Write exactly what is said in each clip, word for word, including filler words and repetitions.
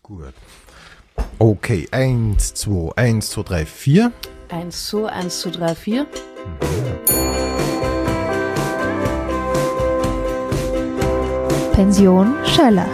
Gut. Okay, eins, zwei, eins, zwei, drei, vier. Eins, zwei, eins, zwei, drei, vier. Pension Schöller.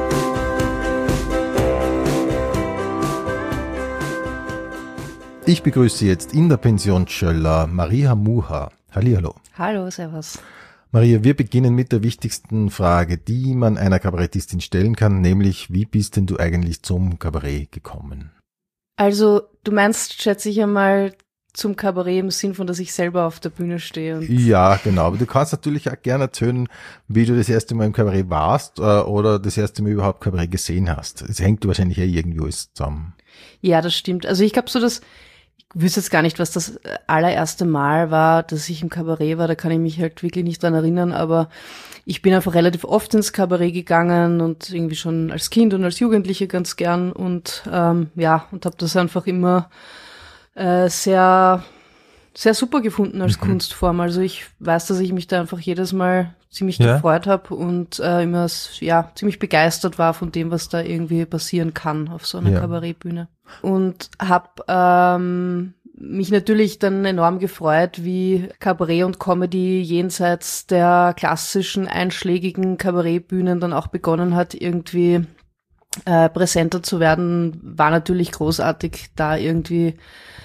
Ich begrüße jetzt in der Pension Schöller Maria Muha. Hallihallo. Hallo, servus. Maria, wir beginnen mit der wichtigsten Frage, die man einer Kabarettistin stellen kann, nämlich, wie bist denn du eigentlich zum Kabarett gekommen? Also, du meinst, schätze ich einmal, zum Kabarett im Sinn von, dass ich selber auf der Bühne stehe. Und Ja, genau. Aber du kannst natürlich auch gerne erzählen, wie du das erste Mal im Kabarett warst äh, oder das erste Mal überhaupt Kabarett gesehen hast. Es hängt wahrscheinlich ja irgendwie alles zusammen. Ja, das stimmt. Also ich glaube so, dass ich wüsste jetzt gar nicht, was das allererste Mal war, dass ich im Kabarett war. Da kann ich mich halt wirklich nicht dran erinnern. Aber ich bin einfach relativ oft ins Kabarett gegangen und irgendwie schon als Kind und als Jugendliche ganz gern. Und ähm, ja, und habe das einfach immer äh, sehr, sehr super gefunden als mhm. Kunstform. Also ich weiß, dass ich mich da einfach jedes Mal ziemlich ja. gefreut habe und äh, immer ja ziemlich begeistert war von dem, was da irgendwie passieren kann auf so einer ja. Kabarettbühne. Und habe ähm, mich natürlich dann enorm gefreut, wie Kabarett und Comedy jenseits der klassischen einschlägigen Kabarettbühnen dann auch begonnen hat, irgendwie äh, präsenter zu werden. War natürlich großartig, da irgendwie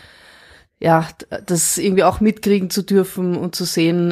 ja, das irgendwie auch mitkriegen zu dürfen und zu sehen,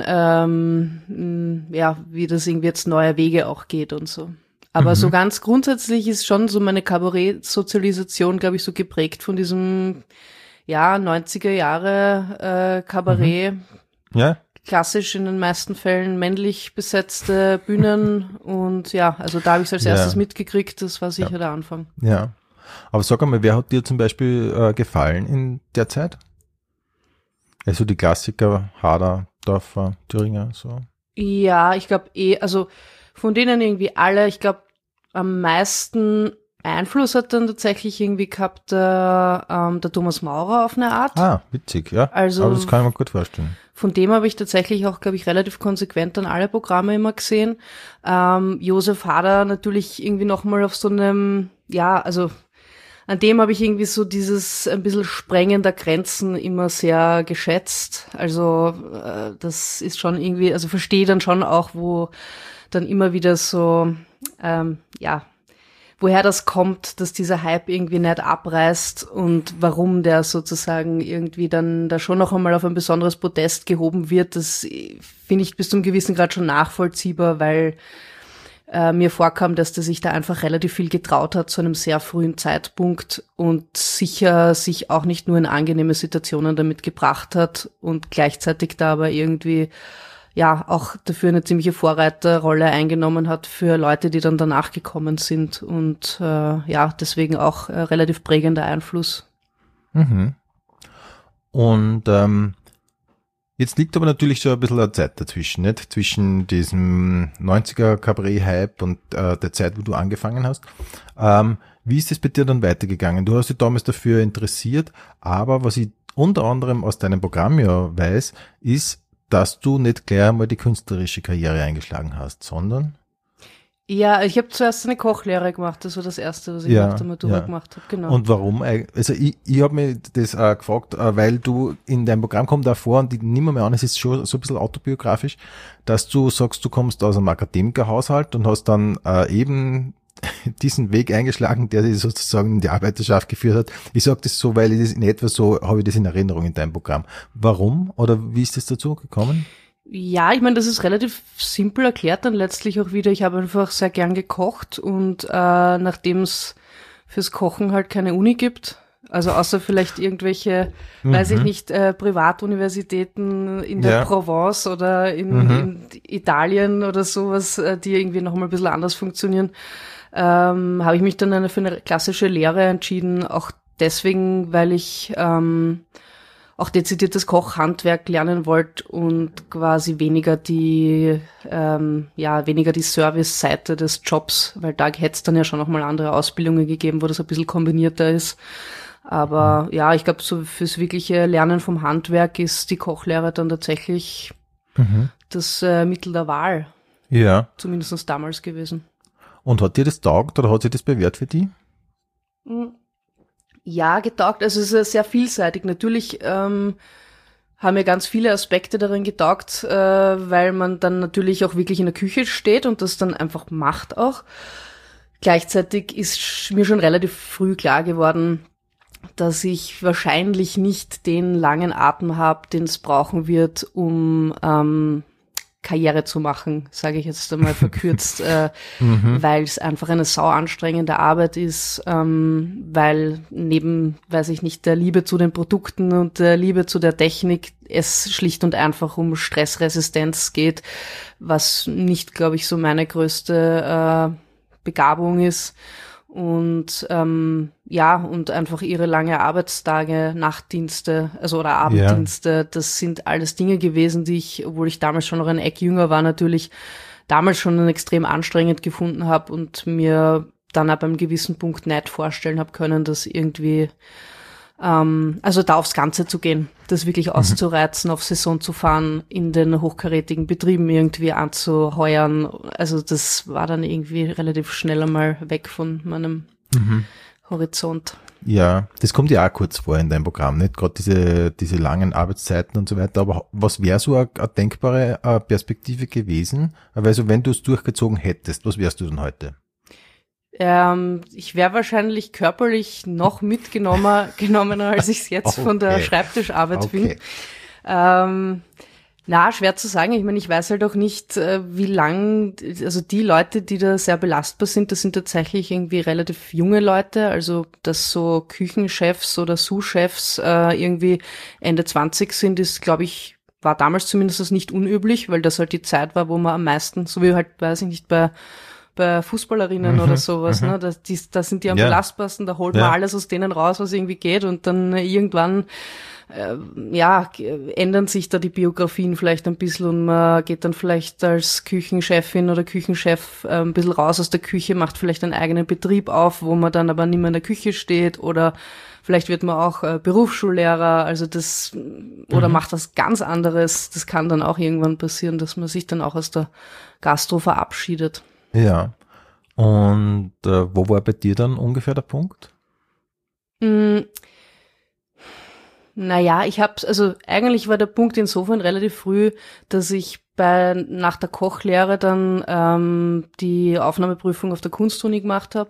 ähm, ja, wie das irgendwie jetzt neue Wege auch geht und so. Aber mhm. so ganz grundsätzlich ist schon so meine Kabarett-Sozialisation, glaube ich, so geprägt von diesem, ja, neunziger Jahre äh, Kabarett. Mhm. Ja. Klassisch in den meisten Fällen männlich besetzte Bühnen und ja, also da habe ich es als ja. erstes mitgekriegt, das war sicher ja. der Anfang. Ja, aber sag einmal, wer hat dir zum Beispiel äh, gefallen in der Zeit? Also die Klassiker, Hader, Dorfer, Thüringer, so. Ja, ich glaube eh, also von denen irgendwie alle, ich glaube am meisten Einfluss hat dann tatsächlich irgendwie gehabt der, ähm, der Thomas Maurer auf eine Art. Ah, witzig, ja. Also aber das kann ich mir gut vorstellen. Von dem habe ich tatsächlich auch, glaube ich, relativ konsequent dann alle Programme immer gesehen. Ähm, Josef Hader natürlich irgendwie nochmal auf so einem, ja, also an dem habe ich irgendwie so dieses ein bisschen Sprengen der Grenzen immer sehr geschätzt. Also äh, das ist schon irgendwie, also verstehe dann schon auch, wo dann immer wieder so, ähm, ja, woher das kommt, dass dieser Hype irgendwie nicht abreißt und warum der sozusagen irgendwie dann da schon noch einmal auf ein besonderes Podest gehoben wird, das finde ich bis zum gewissen Grad schon nachvollziehbar, weil äh, mir vorkam, dass der sich da einfach relativ viel getraut hat zu einem sehr frühen Zeitpunkt und sicher sich auch nicht nur in angenehme Situationen damit gebracht hat und gleichzeitig da aber irgendwie ja auch dafür eine ziemliche Vorreiterrolle eingenommen hat für Leute, die dann danach gekommen sind und äh, ja, deswegen auch äh, relativ prägender Einfluss. Mhm. Und ähm, jetzt liegt aber natürlich schon ein bisschen eine Zeit dazwischen, nicht? Zwischen diesem neunziger Kabarett-Hype und äh, der Zeit, wo du angefangen hast. Ähm, wie ist es bei dir dann weitergegangen? Du hast dich damals dafür interessiert, aber was ich unter anderem aus deinem Programm ja weiß, ist, dass du nicht gleich einmal die künstlerische Karriere eingeschlagen hast, sondern? Ja, ich habe zuerst eine Kochlehre gemacht, das war das Erste, was ich ja, nach der Matura ja. gemacht habe, genau. Und warum? Also ich, ich habe mir das äh, gefragt, äh, weil du in deinem Programm kommt da vor, und ich nehme mir an, es ist schon so ein bisschen autobiografisch, dass du sagst, du kommst aus einem Akademikerhaushalt und hast dann äh, eben diesen Weg eingeschlagen, der dich sozusagen in die Arbeiterschaft geführt hat. Ich sage das so, weil ich das in etwa so, habe ich das in Erinnerung in deinem Programm. Warum oder wie ist das dazu gekommen? Ja, ich meine, das ist relativ simpel erklärt dann letztlich auch wieder. Ich habe einfach sehr gern gekocht und äh, nachdem es fürs Kochen halt keine Uni gibt, also außer vielleicht irgendwelche, mhm. weiß ich nicht, äh, Privatuniversitäten in der ja. Provence oder in, mhm. in Italien oder sowas, äh, die irgendwie noch mal ein bisschen anders funktionieren, ähm, habe ich mich dann eine, für eine klassische Lehre entschieden, auch deswegen, weil ich ähm, auch dezidiertes Kochhandwerk lernen wollte und quasi weniger die, ähm, ja, weniger die Service-Seite des Jobs, weil da hätte es dann ja schon nochmal andere Ausbildungen gegeben, wo das ein bisschen kombinierter ist. Aber mhm. ja, ich glaube, so fürs wirkliche Lernen vom Handwerk ist die Kochlehre dann tatsächlich mhm. das äh, Mittel der Wahl. Ja. Zumindest damals gewesen. Und hat dir das taugt oder hat sich das bewährt für dich? Ja, getaugt. Also es ist sehr vielseitig. Natürlich ähm, haben mir ganz viele Aspekte darin getaugt, äh, weil man dann natürlich auch wirklich in der Küche steht und das dann einfach macht auch. Gleichzeitig ist mir schon relativ früh klar geworden, dass ich wahrscheinlich nicht den langen Atem habe, den es brauchen wird, um ähm, Karriere zu machen, sage ich jetzt einmal verkürzt, äh, mhm. weil es einfach eine sau anstrengende Arbeit ist, ähm, weil neben, weiß ich nicht, der Liebe zu den Produkten und der Liebe zu der Technik es schlicht und einfach um Stressresistenz geht, was nicht, glaube ich, so meine größte äh, Begabung ist. Und ähm, ja, und einfach ihre lange Arbeitstage, Nachtdienste, also oder Abenddienste, ja. Das sind alles Dinge gewesen, die ich, obwohl ich damals schon noch ein Eck jünger war, natürlich damals schon extrem anstrengend gefunden habe und mir dann ab einem gewissen Punkt nicht vorstellen habe können, dass irgendwie, ähm, also da aufs Ganze zu gehen, das wirklich auszureizen, mhm. auf Saison zu fahren, in den hochkarätigen Betrieben irgendwie anzuheuern. Also das war dann irgendwie relativ schnell einmal weg von meinem mhm. Horizont. Ja, das kommt ja auch kurz vor in deinem Programm, nicht? Gerade diese, diese langen Arbeitszeiten und so weiter. Aber was wäre so eine, eine denkbare äh, Perspektive gewesen? Also wenn du es durchgezogen hättest, was wärst du denn heute? Ähm, ich wäre wahrscheinlich körperlich noch mitgenommen, genommener, als ich es jetzt okay. von der Schreibtischarbeit okay. bin. Ähm, na, schwer zu sagen. Ich meine, ich weiß halt auch nicht, äh, wie lang, also die Leute, die da sehr belastbar sind, das sind tatsächlich irgendwie relativ junge Leute, also dass so Küchenchefs oder Sous-Chefs äh, irgendwie Ende zwanzig sind, ist, glaube ich, war damals zumindest nicht unüblich, weil das halt die Zeit war, wo man am meisten, so wie halt, weiß ich nicht, bei bei Fußballerinnen mhm, oder sowas, mhm. ne, da, die, da sind die am ja. belastbarsten, da holt man ja. alles aus denen raus, was irgendwie geht und dann äh, irgendwann, äh, ja, ändern sich da die Biografien vielleicht ein bisschen und man geht dann vielleicht als Küchenchefin oder Küchenchef äh, ein bisschen raus aus der Küche, macht vielleicht einen eigenen Betrieb auf, wo man dann aber nicht mehr in der Küche steht oder vielleicht wird man auch äh, Berufsschullehrer, also das, oder mhm. macht was ganz anderes, das kann dann auch irgendwann passieren, dass man sich dann auch aus der Gastro verabschiedet. Ja, und äh, wo war bei dir dann ungefähr der Punkt? Mm, naja, ich hab's, also eigentlich war der Punkt insofern relativ früh, dass ich bei nach der Kochlehre dann ähm, die Aufnahmeprüfung auf der Kunstuni gemacht habe.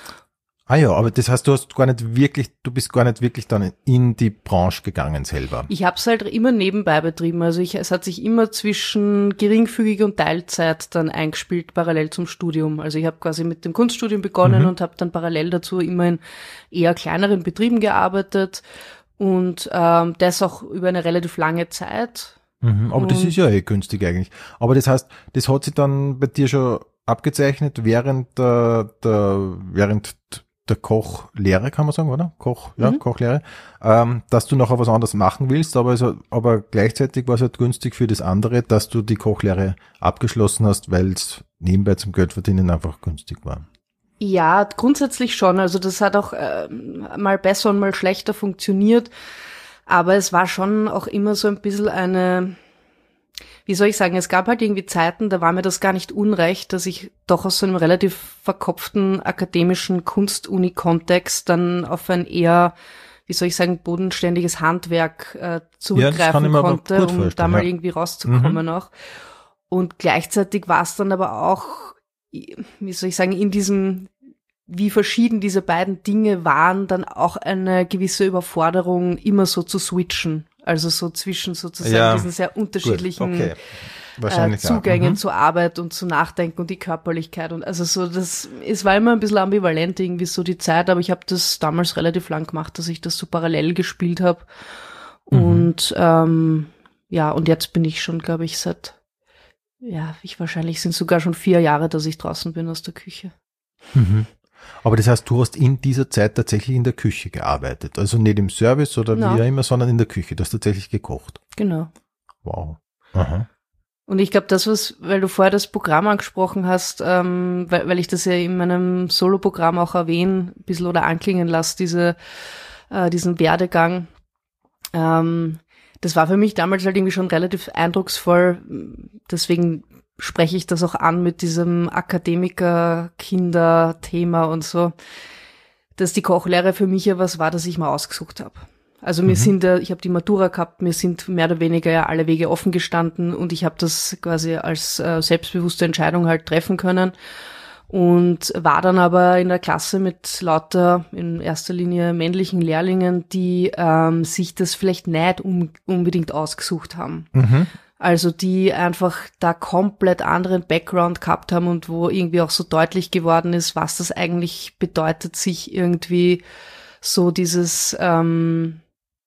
Ah ja, aber das heißt, du hast gar nicht wirklich, du bist gar nicht wirklich dann in die Branche gegangen selber. Ich habe es halt immer nebenbei betrieben. Also ich, es hat sich immer zwischen geringfügig und Teilzeit dann eingespielt, parallel zum Studium. Also ich habe quasi mit dem Kunststudium begonnen mhm. und habe dann parallel dazu immer in eher kleineren Betrieben gearbeitet und ähm, das auch über eine relativ lange Zeit. Mhm, aber und das ist ja eh günstig eigentlich. Aber das heißt, das hat sich dann bei dir schon abgezeichnet während der, der während der Kochlehre, kann man sagen, oder? Koch, ja, mhm. Kochlehre, ähm, dass du nachher was anderes machen willst, aber also, aber gleichzeitig war es halt günstig für das andere, dass du die Kochlehre abgeschlossen hast, weil es nebenbei zum Geldverdienen einfach günstig war. Ja, grundsätzlich schon. Also das hat auch äh, mal besser und mal schlechter funktioniert, aber es war schon auch immer so ein bisschen eine, wie soll ich sagen, es gab halt irgendwie Zeiten, da war mir das gar nicht unrecht, dass ich doch aus so einem relativ verkopften akademischen Kunstuni-Kontext dann auf ein eher, wie soll ich sagen, bodenständiges Handwerk äh, zurückgreifen ja, konnte, um da mal ja. irgendwie rauszukommen mhm. auch. Und gleichzeitig war es dann aber auch, wie soll ich sagen, in diesem, wie verschieden diese beiden Dinge waren, dann auch eine gewisse Überforderung, immer so zu switchen. Also so zwischen sozusagen ja, diesen sehr unterschiedlichen okay. äh, Zugängen mhm. zur Arbeit und zu Nachdenken und die Körperlichkeit. Und also so, das, es war immer ein bisschen ambivalent irgendwie so die Zeit, aber ich habe das damals relativ lang gemacht, dass ich das so parallel gespielt habe. Mhm. Und ähm, ja, und jetzt bin ich schon, glaube ich, seit, ja, ich wahrscheinlich sind sogar schon vier Jahre, dass ich draußen bin aus der Küche. Mhm. Aber das heißt, du hast in dieser Zeit tatsächlich in der Küche gearbeitet. Also nicht im Service oder no. wie auch immer, sondern in der Küche. Du hast tatsächlich gekocht. Genau. Wow. Aha. Und ich glaube, das, was, weil du vorher das Programm angesprochen hast, ähm, weil, weil ich das ja in meinem Solo-Programm auch erwähne, ein bisschen oder anklingen lasse, diese, äh, diesen Werdegang. Ähm, das war für mich damals halt irgendwie schon relativ eindrucksvoll. Deswegen spreche ich das auch an mit diesem Akademiker-Kinder-Thema und so. dass die Kochlehre für mich ja was war, das ich mal ausgesucht habe. Also mir Mhm. sind, äh, ich habe die Matura gehabt, mir sind mehr oder weniger ja alle Wege offen gestanden und ich habe das quasi als äh, selbstbewusste Entscheidung halt treffen können und war dann aber in der Klasse mit lauter, in erster Linie männlichen Lehrlingen, die ähm, sich das vielleicht nicht um, unbedingt ausgesucht haben. Mhm. Also die einfach da komplett anderen Background gehabt haben und wo irgendwie auch so deutlich geworden ist, was das eigentlich bedeutet, sich irgendwie so dieses ähm,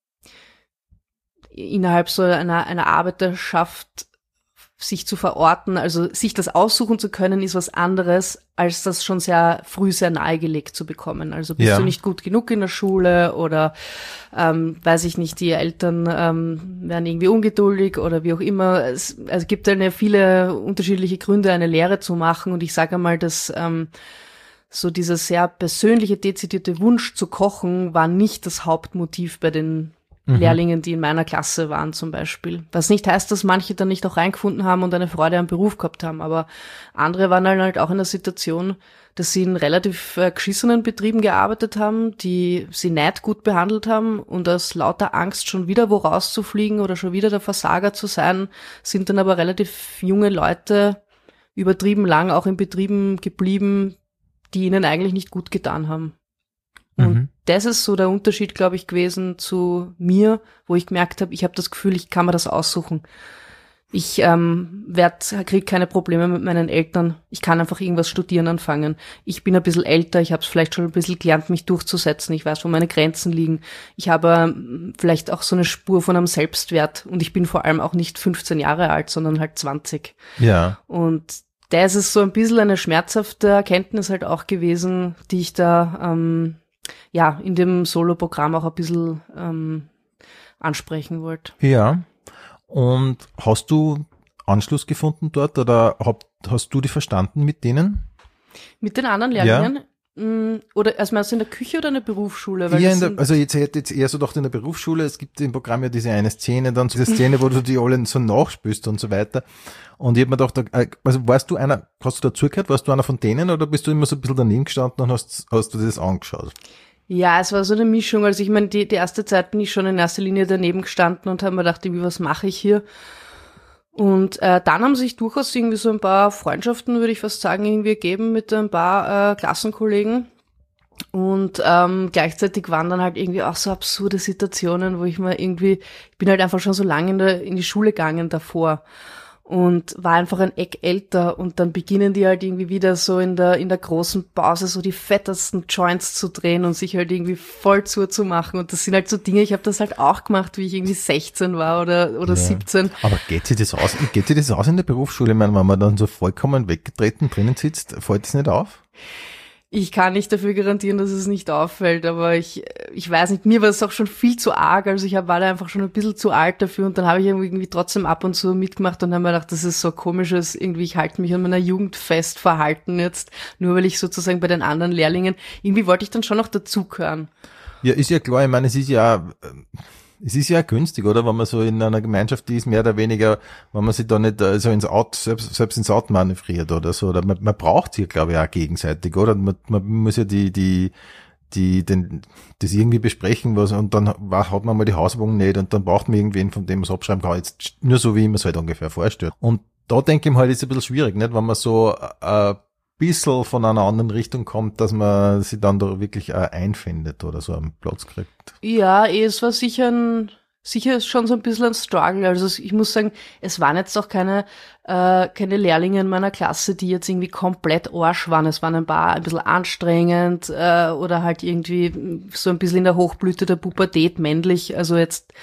innerhalb so einer, einer Arbeiterschaft sich zu verorten, also sich das aussuchen zu können, ist was anderes, als das schon sehr früh sehr nahegelegt zu bekommen. Also bist Ja. du nicht gut genug in der Schule oder ähm, weiß ich nicht, die Eltern ähm, werden irgendwie ungeduldig oder wie auch immer. Es also gibt eine viele unterschiedliche Gründe, eine Lehre zu machen und ich sage einmal, dass ähm, so dieser sehr persönliche, dezidierte Wunsch zu kochen war nicht das Hauptmotiv bei den Mhm. Lehrlingen, die in meiner Klasse waren zum Beispiel. Was nicht heißt, dass manche dann nicht auch reingefunden haben und eine Freude am Beruf gehabt haben, aber andere waren dann halt auch in der Situation, dass sie in relativ äh, geschissenen Betrieben gearbeitet haben, die sie nicht gut behandelt haben und aus lauter Angst schon wieder wo rauszufliegen oder schon wieder der Versager zu sein, sind dann aber relativ junge Leute übertrieben lang auch in Betrieben geblieben, die ihnen eigentlich nicht gut getan haben. Und Mhm. das ist so der Unterschied, glaube ich, gewesen zu mir, wo ich gemerkt habe, ich habe das Gefühl, ich kann mir das aussuchen. Ich ähm, werd, krieg keine Probleme mit meinen Eltern. Ich kann einfach irgendwas studieren anfangen. Ich bin ein bisschen älter, ich habe es vielleicht schon ein bisschen gelernt, mich durchzusetzen. Ich weiß, wo meine Grenzen liegen. Ich habe ähm, vielleicht auch so eine Spur von einem Selbstwert. Und ich bin vor allem auch nicht fünfzehn Jahre alt, sondern halt zwanzig. Ja. Und das ist so ein bisschen eine schmerzhafte Erkenntnis halt auch gewesen, die ich da ähm, ja in dem Solo-Programm auch ein bisschen ähm, ansprechen wollte. Ja. Und hast du Anschluss gefunden dort oder hab, hast du die verstanden mit denen? Mit den anderen Lehrlingen? Ja. Oder also meinst du in der Küche oder in der Berufsschule? Weil Ja, das in der, sind- also jetzt hätte jetzt eher so gedacht in der Berufsschule, es gibt im Programm ja diese eine Szene, dann so diese Szene, wo du die alle so nachspürst und so weiter. Und ich hab mir gedacht, äh, also warst du einer, hast du dazugehört, warst du einer von denen oder bist du immer so ein bisschen daneben gestanden und hast, hast du dir das angeschaut? Ja, es war so eine Mischung. Also ich meine, die, die erste Zeit bin ich schon in erster Linie daneben gestanden und habe mir gedacht, irgendwie, was mache ich hier? Und äh, dann haben sich durchaus irgendwie so ein paar Freundschaften, würde ich fast sagen, irgendwie ergeben mit ein paar äh, Klassenkollegen. Und ähm, gleichzeitig waren dann halt irgendwie auch so absurde Situationen, wo ich mir irgendwie, ich bin halt einfach schon so lange in, der, in die Schule gegangen davor und war einfach ein Eck älter und dann beginnen die halt irgendwie wieder so in der in der großen Pause so die fettesten Joints zu drehen und sich halt irgendwie voll zuzumachen und das sind halt so Dinge, ich habe das halt auch gemacht, wie ich irgendwie sechzehn war oder oder Ja. siebzehn. Aber geht sich das aus, geht sich das aus in der Berufsschule? Ich meine, wenn man dann so vollkommen weggetreten drinnen sitzt, fällt das nicht auf? Ich kann nicht dafür garantieren, dass es nicht auffällt, aber ich ich weiß nicht, mir war es auch schon viel zu arg, also ich hab, war da einfach schon ein bisschen zu alt dafür und dann habe ich irgendwie trotzdem ab und zu mitgemacht und habe mir gedacht, das ist so komisches, irgendwie ich halte mich an meiner Jugend fest verhalten jetzt, nur weil ich sozusagen bei den anderen Lehrlingen, irgendwie wollte ich dann schon noch dazugehören. Ja, ist ja klar, ich meine, es ist ja, äh, es ist ja günstig, oder? Wenn man so in einer Gemeinschaft ist, mehr oder weniger, wenn man sich da nicht äh, so ins Out, selbst, selbst ins Out manövriert oder so, oder man, man braucht sich, glaube ich, auch gegenseitig, oder? Man, man muss ja die, die, die, den, das irgendwie besprechen, was, und dann war, hat man mal die Hausübung nicht, und dann braucht man irgendwen, von dem man es abschreiben kann, jetzt nur so, wie ich mir es halt ungefähr vorstelle. Und da denke ich mir halt, ist es ein bisschen schwierig, nicht? Wenn man so, äh, bisschen von einer anderen Richtung kommt, dass man sich dann da wirklich äh, einfindet oder so einen Platz kriegt. Ja, eh, es war sicher ein, sicher schon so ein bisschen ein Struggle. Also ich muss sagen, es waren jetzt auch keine, äh, keine Lehrlinge in meiner Klasse, die jetzt irgendwie komplett Arsch waren. Es waren ein paar ein bisschen anstrengend, äh, oder halt irgendwie so ein bisschen in der Hochblüte der Pubertät männlich. Also jetzt,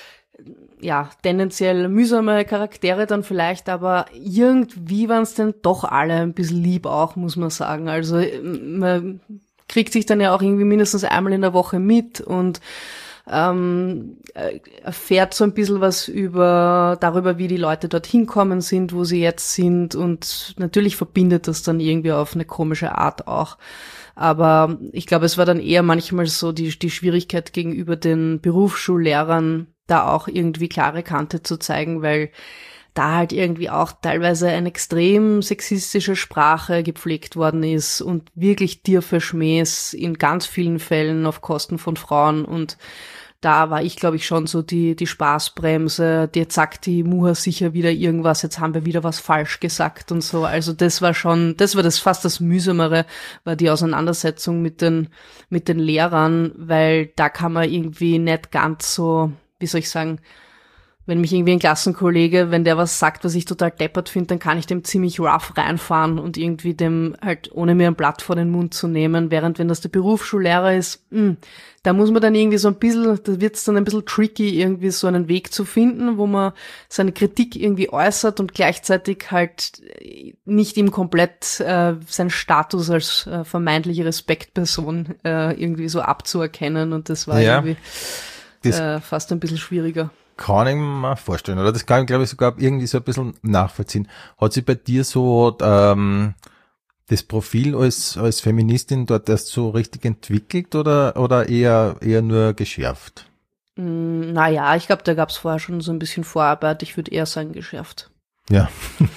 ja, tendenziell mühsame Charaktere dann vielleicht, aber irgendwie waren es dann doch alle ein bisschen lieb auch, muss man sagen. Also man kriegt sich dann ja auch irgendwie mindestens einmal in der Woche mit und ähm, erfährt so ein bisschen was über darüber, wie die Leute dorthin kommen sind, wo sie jetzt sind und natürlich verbindet das dann irgendwie auf eine komische Art auch. Aber ich glaube, es war dann eher manchmal so die, die Schwierigkeit gegenüber den Berufsschullehrern, da auch irgendwie klare Kante zu zeigen, weil da halt irgendwie auch teilweise eine extrem sexistische Sprache gepflegt worden ist und wirklich tiefe Schmähs in ganz vielen Fällen auf Kosten von Frauen. Und da war ich, glaube ich, schon so die die Spaßbremse, jetzt sagt die Muha sicher wieder irgendwas, jetzt haben wir wieder was falsch gesagt und so. Also das war schon, das war das fast das Mühsamere, war die Auseinandersetzung mit den mit den Lehrern, weil da kann man irgendwie nicht ganz so, wie soll ich sagen, wenn mich irgendwie ein Klassenkollege, wenn der was sagt, was ich total deppert finde, dann kann ich dem ziemlich rough reinfahren und irgendwie dem halt, ohne mir ein Blatt vor den Mund zu nehmen, während wenn das der Berufsschullehrer ist, mh, da muss man dann irgendwie so ein bisschen, da wird's dann ein bisschen tricky, irgendwie so einen Weg zu finden, wo man seine Kritik irgendwie äußert und gleichzeitig halt nicht ihm komplett äh, seinen Status als äh, vermeintliche Respektperson äh, irgendwie so abzuerkennen, und das war ja, irgendwie das äh, fast ein bisschen schwieriger. Kann ich mir vorstellen, oder? Das kann ich, glaube ich, sogar irgendwie so ein bisschen nachvollziehen. Hat sich bei dir so ähm, das Profil als als Feministin dort erst so richtig entwickelt oder oder eher eher nur geschärft? Mm, naja, ich glaube, da gab es vorher schon so ein bisschen Vorarbeit. Ich würde eher sagen geschärft. Ja.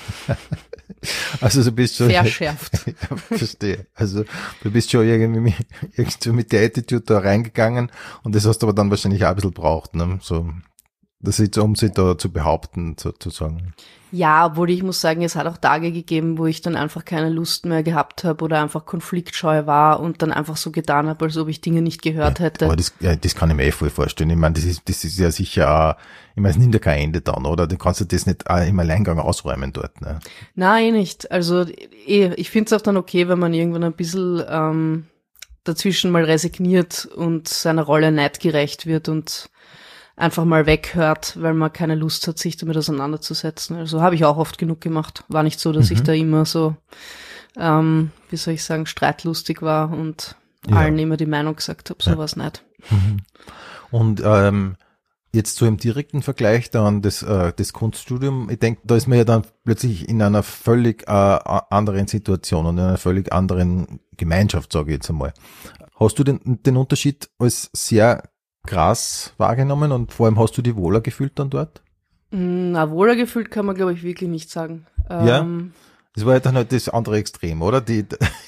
Also du bist schon... Verschärft. Ja, verstehe. Also du bist schon irgendwie, irgendwie mit der Attitude da reingegangen und das hast du aber dann wahrscheinlich auch ein bisschen braucht, ne? So... Das ist, um sich da zu behaupten, sozusagen. Ja, obwohl ich muss sagen, es hat auch Tage gegeben, wo ich dann einfach keine Lust mehr gehabt habe oder einfach konfliktscheu war und dann einfach so getan habe, als ob ich Dinge nicht gehört ja, hätte. Aber das, ja, das kann ich mir eh voll vorstellen. Ich meine, das ist, das ist ja sicher auch, ich meine, es nimmt ja kein Ende dann, oder? Du kannst ja das nicht auch im Alleingang ausräumen dort, ne? Nein, eh nicht. Also eh, ich finde es auch dann okay, wenn man irgendwann ein bisschen ähm, dazwischen mal resigniert und seiner Rolle nicht gerecht wird und einfach mal weghört, weil man keine Lust hat, sich damit auseinanderzusetzen. Also habe ich auch oft genug gemacht. War nicht so, dass mhm. ich da immer so, ähm, wie soll ich sagen, streitlustig war und ja. allen immer die Meinung gesagt habe, sowas ja. nicht. Mhm. Und ähm, jetzt so im direkten Vergleich dann das, äh, das Kunststudium, ich denke, da ist man ja dann plötzlich in einer völlig äh, anderen Situation und in einer völlig anderen Gemeinschaft, sage ich jetzt einmal. Hast du den, den Unterschied als sehr krass wahrgenommen und vor allem hast du dich wohler gefühlt dann dort? Na, wohler gefühlt kann man, glaube ich, wirklich nicht sagen. Ja, ähm, das war ja dann halt das andere Extrem, oder? Die,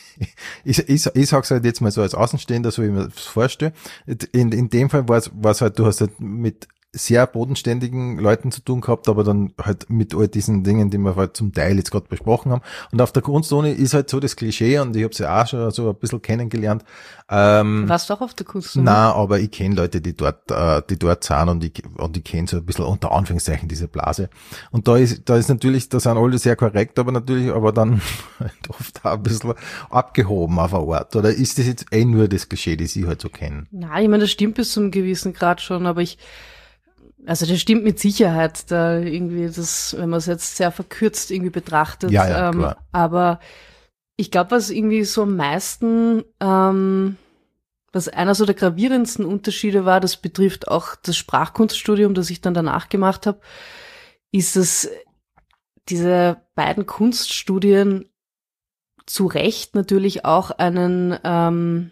ich ich, ich sage es halt jetzt mal so als Außenstehender, so wie ich mir das vorstelle. In, in dem Fall war es halt, du hast halt mit sehr bodenständigen Leuten zu tun gehabt, aber dann halt mit all diesen Dingen, die wir halt zum Teil jetzt gerade besprochen haben. Und auf der Kunstuni ist halt so das Klischee, und ich habe sie ja auch schon so ein bisschen kennengelernt. Ähm, Warst du auch auf der Kunstuni? Nein, aber ich kenne Leute, die dort, äh, die dort sind, und ich, und ich kenne so ein bisschen unter Anführungszeichen diese Blase. Und da ist, da ist natürlich, da sind alle sehr korrekt, aber natürlich, aber dann halt oft auch ein bisschen abgehoben auf eine Art. Oder ist das jetzt eh nur das Klischee, das ich halt so kenne? Nein, ich meine, das stimmt bis zu einem gewissen Grad schon, aber ich, also das stimmt mit Sicherheit, da irgendwie das, wenn man es jetzt sehr verkürzt irgendwie betrachtet. Ja, ja, ähm, klar. Aber ich glaube, was irgendwie so am meisten, ähm, was einer so der gravierendsten Unterschiede war, das betrifft auch das Sprachkunststudium, das ich dann danach gemacht habe, ist, dass diese beiden Kunststudien zu Recht natürlich auch einen, ähm,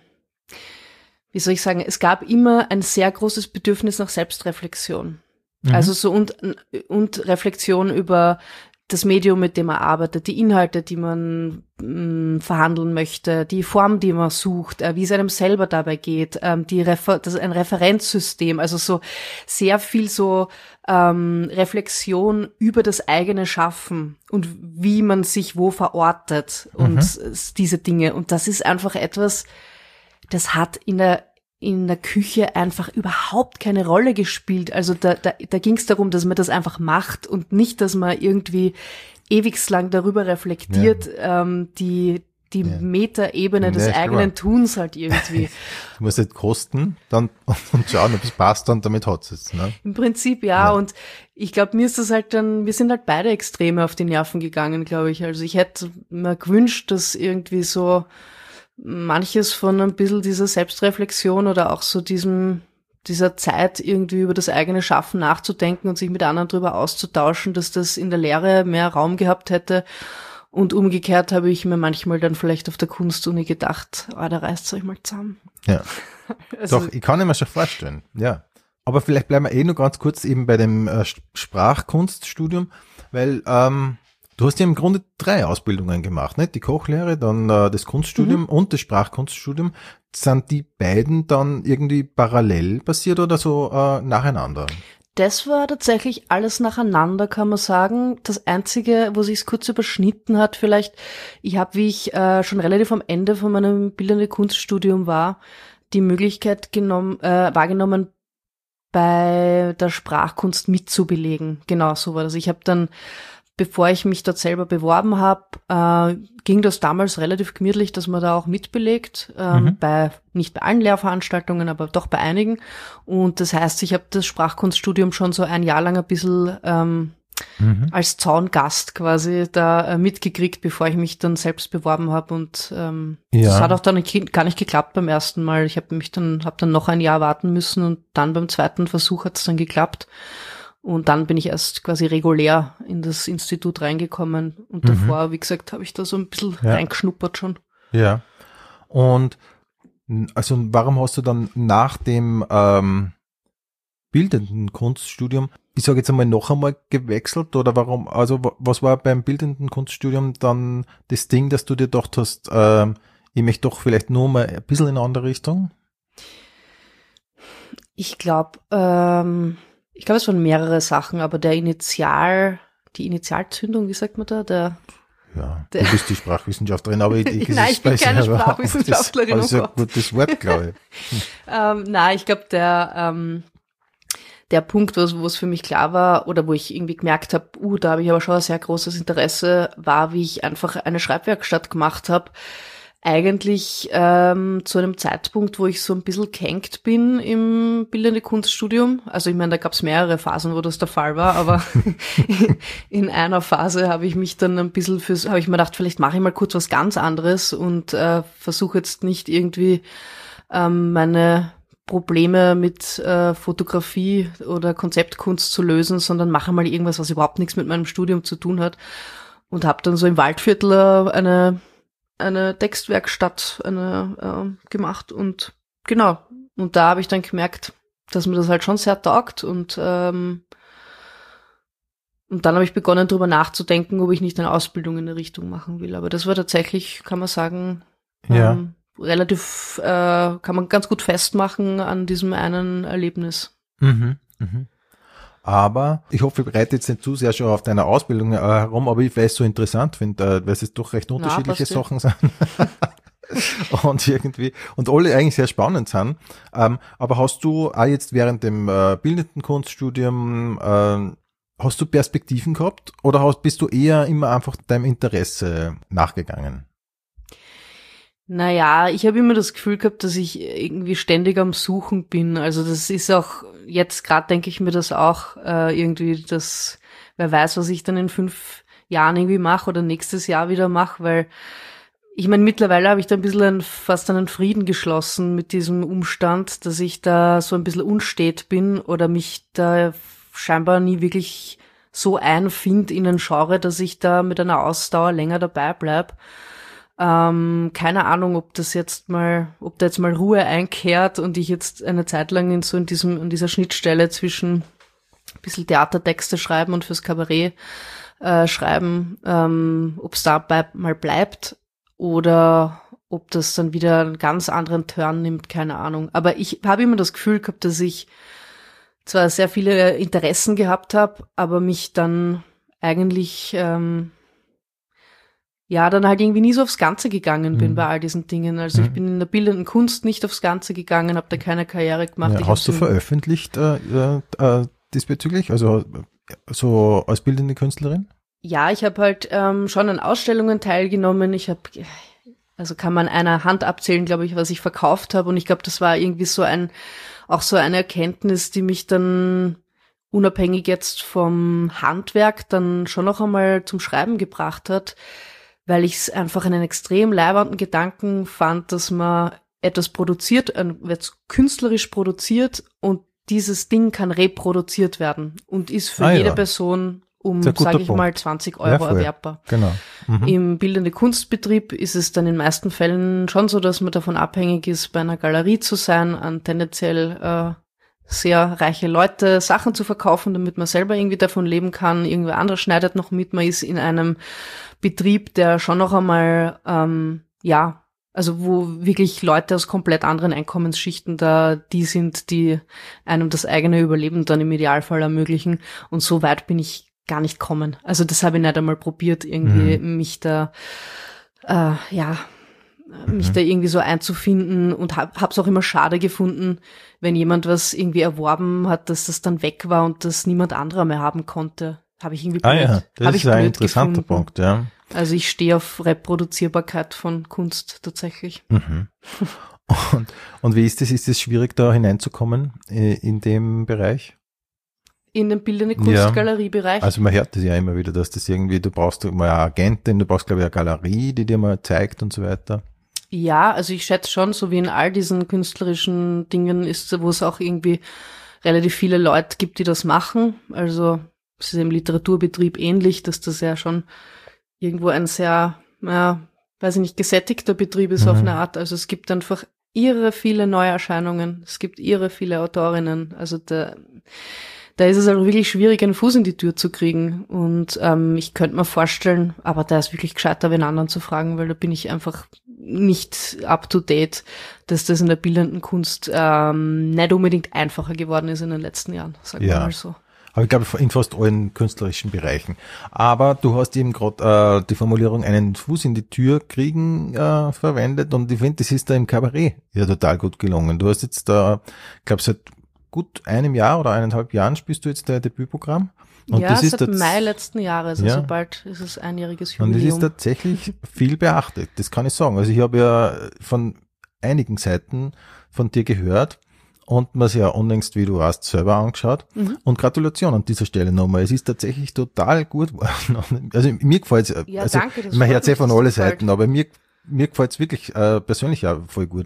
wie soll ich sagen, es gab immer ein sehr großes Bedürfnis nach Selbstreflexion. Mhm. Also so und, und Reflexion über das Medium, mit dem man arbeitet, die Inhalte, die man mh, verhandeln möchte, die Form, die man sucht, äh, wie es einem selber dabei geht, ähm, die Refer- das ist ein Referenzsystem, also so sehr viel so ähm, Reflexion über das eigene Schaffen und wie man sich wo verortet und mhm. diese Dinge. Und das ist einfach etwas, das hat in der in der Küche einfach überhaupt keine Rolle gespielt. Also da, da, da ging es darum, dass man das einfach macht und nicht, dass man irgendwie ewig lang darüber reflektiert, ja. ähm, die die ja. Metaebene des ja, eigenen klar. Tuns halt irgendwie. Du musst halt kosten dann und schauen, ob es passt, und damit hat es. Ne? Im Prinzip ja, ja. Und ich glaube, mir ist das halt dann, wir sind halt beide Extreme auf die Nerven gegangen, glaube ich. Also ich hätte mir gewünscht, dass irgendwie so manches von ein bisschen dieser Selbstreflexion oder auch so diesem, dieser Zeit irgendwie über das eigene Schaffen nachzudenken und sich mit anderen drüber auszutauschen, dass das in der Lehre mehr Raum gehabt hätte. Und umgekehrt habe ich mir manchmal dann vielleicht auf der Kunstuni gedacht, ah, da reißt euch mal zusammen. Ja. Also, doch, ich kann mir schon vorstellen, ja. Aber vielleicht bleiben wir eh nur ganz kurz eben bei dem äh, Sprachkunststudium. weil ähm, du hast ja im Grunde drei Ausbildungen gemacht, nicht? Die Kochlehre, dann äh, das Kunststudium mhm. und das Sprachkunststudium. Sind die beiden dann irgendwie parallel passiert oder so äh, nacheinander? Das war tatsächlich alles nacheinander, kann man sagen. Das Einzige, wo sich's kurz überschnitten hat, vielleicht, ich habe, wie ich äh, schon relativ am Ende von meinem bildenden Kunststudium war, die Möglichkeit genommen, äh, wahrgenommen, bei der Sprachkunst mitzubelegen. Genau, so war das. Ich habe dann, bevor ich mich dort selber beworben habe, äh, ging das damals relativ gemütlich, dass man da auch mitbelegt, ähm, mhm. bei nicht bei allen Lehrveranstaltungen, aber doch bei einigen. Und das heißt, ich habe das Sprachkunststudium schon so ein Jahr lang ein bisschen ähm, mhm. als Zaungast quasi da äh, mitgekriegt, bevor ich mich dann selbst beworben habe. Und ähm, ja. das hat auch dann nicht, gar nicht geklappt beim ersten Mal. Ich habe mich dann, habe dann noch ein Jahr warten müssen und dann beim zweiten Versuch hat es dann geklappt. Und dann bin ich erst quasi regulär in das Institut reingekommen. Und davor, mhm. wie gesagt, habe ich da so ein bisschen ja. reingeschnuppert schon. Ja. Und also warum hast du dann nach dem ähm, bildenden Kunststudium, ich sage jetzt einmal noch einmal gewechselt oder warum, also was war beim bildenden Kunststudium dann das Ding, dass du dir gedacht hast, ähm, ich möchte doch vielleicht nur mal ein bisschen in eine andere Richtung? Ich glaube, ähm, Ich glaube, es waren mehrere Sachen, aber der Initial, die Initialzündung, wie sagt man da, der... Ja, der, du bist die Sprachwissenschaftlerin, aber ich, ich, nein, ich bin keine Sprachwissenschaftlerin. Das ist ein gutes Wort, glaube ich. ähm, nein, ich glaube, der ähm, der Punkt, wo es für mich klar war oder wo ich irgendwie gemerkt habe, uh, da habe ich aber schon ein sehr großes Interesse, war, wie ich einfach eine Schreibwerkstatt gemacht habe. Eigentlich ähm, zu einem Zeitpunkt, wo ich so ein bisschen gehängt bin im bildende Kunststudium. Also ich meine, da gab es mehrere Phasen, wo das der Fall war, aber in einer Phase habe ich mich dann ein bisschen fürs, habe ich mir gedacht, vielleicht mache ich mal kurz was ganz anderes und äh, versuche jetzt nicht irgendwie ähm, meine Probleme mit äh, Fotografie oder Konzeptkunst zu lösen, sondern mache mal irgendwas, was überhaupt nichts mit meinem Studium zu tun hat. Und habe dann so im Waldviertel eine eine Textwerkstatt eine, äh, gemacht und genau. Und da habe ich dann gemerkt, dass mir das halt schon sehr taugt und ähm, und dann habe ich begonnen, darüber nachzudenken, ob ich nicht eine Ausbildung in der Richtung machen will. Aber das war tatsächlich, kann man sagen, ähm, ja. relativ, äh, kann man ganz gut festmachen an diesem einen Erlebnis. Mhm, mhm. Aber ich hoffe, ich reite jetzt nicht zu sehr schon auf deiner Ausbildung äh, herum, aber ich, weil ich es so interessant finde, äh, weil es doch recht unterschiedliche Na, Sachen sind. und irgendwie, und alle eigentlich sehr spannend sind. Ähm, aber hast du auch jetzt während dem äh, bildenden Kunststudium, äh, hast du Perspektiven gehabt oder hast, bist du eher immer einfach deinem Interesse nachgegangen? Naja, ich habe immer das Gefühl gehabt, dass ich irgendwie ständig am Suchen bin. Also das ist auch, jetzt gerade denke ich mir das auch äh, irgendwie, dass wer weiß, was ich dann in fünf Jahren irgendwie mache oder nächstes Jahr wieder mache, weil ich meine, mittlerweile habe ich da ein bisschen einen, fast einen Frieden geschlossen mit diesem Umstand, dass ich da so ein bisschen unstet bin oder mich da scheinbar nie wirklich so einfinde in ein Genre, dass ich da mit einer Ausdauer länger dabei bleib. Ähm, keine Ahnung, ob das jetzt mal, ob da jetzt mal Ruhe einkehrt und ich jetzt eine Zeit lang in so in diesem, in dieser Schnittstelle zwischen ein bisschen Theatertexte schreiben und fürs Kabarett äh, schreiben, ähm, ob es dabei mal bleibt oder ob das dann wieder einen ganz anderen Turn nimmt, keine Ahnung. Aber ich habe immer das Gefühl gehabt, dass ich zwar sehr viele Interessen gehabt habe, aber mich dann eigentlich ähm, ja, dann halt irgendwie nie so aufs Ganze gegangen bin mhm. bei all diesen Dingen. Also mhm. ich bin in der bildenden Kunst nicht aufs Ganze gegangen, habe da keine Karriere gemacht. Ja, hast du veröffentlicht äh, äh, diesbezüglich, also so als bildende Künstlerin? Ja, ich habe halt ähm, schon an Ausstellungen teilgenommen. Ich habe, also kann man einer Hand abzählen, glaube ich, was ich verkauft habe. Und ich glaube, das war irgendwie so ein, auch so eine Erkenntnis, die mich dann unabhängig jetzt vom Handwerk dann schon noch einmal zum Schreiben gebracht hat, weil ich es einfach einen extrem leibernden Gedanken fand, dass man etwas produziert, wird künstlerisch produziert und dieses Ding kann reproduziert werden und ist für ah, jede ja. Person um, sage ich Punkt. mal, zwanzig Euro ja, erwerbbar. Genau. Mhm. Im bildende Kunstbetrieb ist es dann in den meisten Fällen schon so, dass man davon abhängig ist, bei einer Galerie zu sein, an tendenziell äh, sehr reiche Leute Sachen zu verkaufen, damit man selber irgendwie davon leben kann. Irgendwer anderes schneidet noch mit. Man ist in einem Betrieb, der schon noch einmal, ähm, ja, also wo wirklich Leute aus komplett anderen Einkommensschichten da die sind, die einem das eigene Überleben dann im Idealfall ermöglichen. Und so weit bin ich gar nicht kommen. Also das habe ich nicht einmal probiert, irgendwie mhm. mich da, äh, ja, mich mhm. da irgendwie so einzufinden und hab, hab's auch immer schade gefunden, wenn jemand was irgendwie erworben hat, dass das dann weg war und das niemand anderer mehr haben konnte. Habe ich irgendwie blöd, ah ja, das ist ein interessanter gefunden. Punkt, ja. Also ich stehe auf Reproduzierbarkeit von Kunst tatsächlich. Mhm. Und, und wie ist es? Ist es schwierig, da hineinzukommen in dem Bereich? In den bildenden Kunstgaleriebereich? Ja, also man hört das ja immer wieder, dass das irgendwie, du brauchst mal eine Agentin, du brauchst glaube ich eine Galerie, die dir mal zeigt und so weiter. Ja, also ich schätze schon, so wie in all diesen künstlerischen Dingen ist, wo es auch irgendwie relativ viele Leute gibt, die das machen. Also es ist im Literaturbetrieb ähnlich, dass das ja schon irgendwo ein sehr, ja, weiß ich nicht, gesättigter Betrieb ist mhm. auf eine Art. Also es gibt einfach irre viele Neuerscheinungen. Es gibt irre viele Autorinnen. Also da, da ist es also wirklich schwierig, einen Fuß in die Tür zu kriegen. Und ähm, ich könnte mir vorstellen, aber da ist wirklich gescheiter, wen anderen zu fragen, weil da bin ich einfach nicht up to date, dass das in der bildenden Kunst ähm, nicht unbedingt einfacher geworden ist in den letzten Jahren, sagen wir ja. mal so. Aber ich glaube, in fast allen künstlerischen Bereichen. Aber du hast eben gerade äh, die Formulierung einen Fuß in die Tür kriegen äh, verwendet und ich finde, das ist da im Kabarett ja total gut gelungen. Du hast jetzt da, ich glaube, seit gut einem Jahr oder eineinhalb Jahren spielst du jetzt dein Debütprogramm. Und ja, das ist seit das, Mai letzten Jahres, also ja. bald ist es einjähriges Jubiläum. Und das ist tatsächlich viel beachtet, das kann ich sagen. Also ich habe ja von einigen Seiten von dir gehört und mir es ja unlängst, wie du weißt, selber angeschaut. Mhm. Und Gratulation an dieser Stelle nochmal. Es ist tatsächlich total gut geworden. Also mir gefällt es, ja, also danke, das man hört es ja von allen gefällt. Seiten, aber mir, mir gefällt es wirklich äh, persönlich auch voll gut.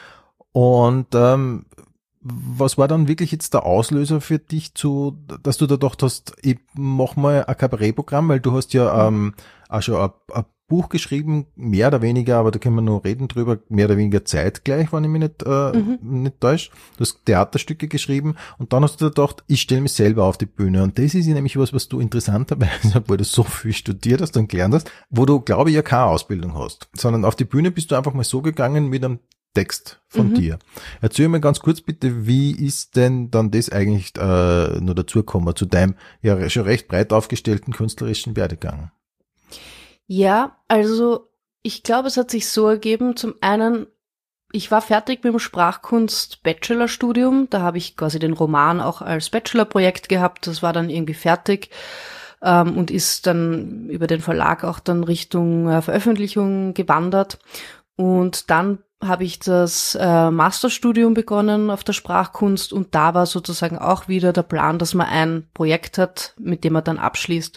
Und ähm, was war dann wirklich jetzt der Auslöser für dich, zu, dass du da gedacht hast, ich mach mal ein Kabarettprogramm, weil du hast ja ähm, auch schon ein, ein Buch geschrieben, mehr oder weniger, aber da können wir noch reden drüber, mehr oder weniger zeitgleich, wenn ich mich nicht, äh, mhm. nicht täusche. Du hast Theaterstücke geschrieben und dann hast du gedacht, ich stelle mich selber auf die Bühne. Und das ist nämlich was, was du interessanterweise, weil du so viel studiert hast und gelernt hast, wo du, glaube ich, ja keine Ausbildung hast, sondern auf die Bühne bist du einfach mal so gegangen mit einem Text von mhm. dir. Erzähl mir ganz kurz bitte, wie ist denn dann das eigentlich äh, nur dazugekommen zu deinem ja schon recht breit aufgestellten künstlerischen Werdegang? Ja, also ich glaube, es hat sich so ergeben, zum einen, ich war fertig mit dem Sprachkunst-Bachelorstudium, da habe ich quasi den Roman auch als Bachelorprojekt gehabt, das war dann irgendwie fertig ähm, und ist dann über den Verlag auch dann Richtung äh, Veröffentlichung gewandert und dann habe ich das äh, Masterstudium begonnen auf der Sprachkunst und da war sozusagen auch wieder der Plan, dass man ein Projekt hat, mit dem man dann abschließt.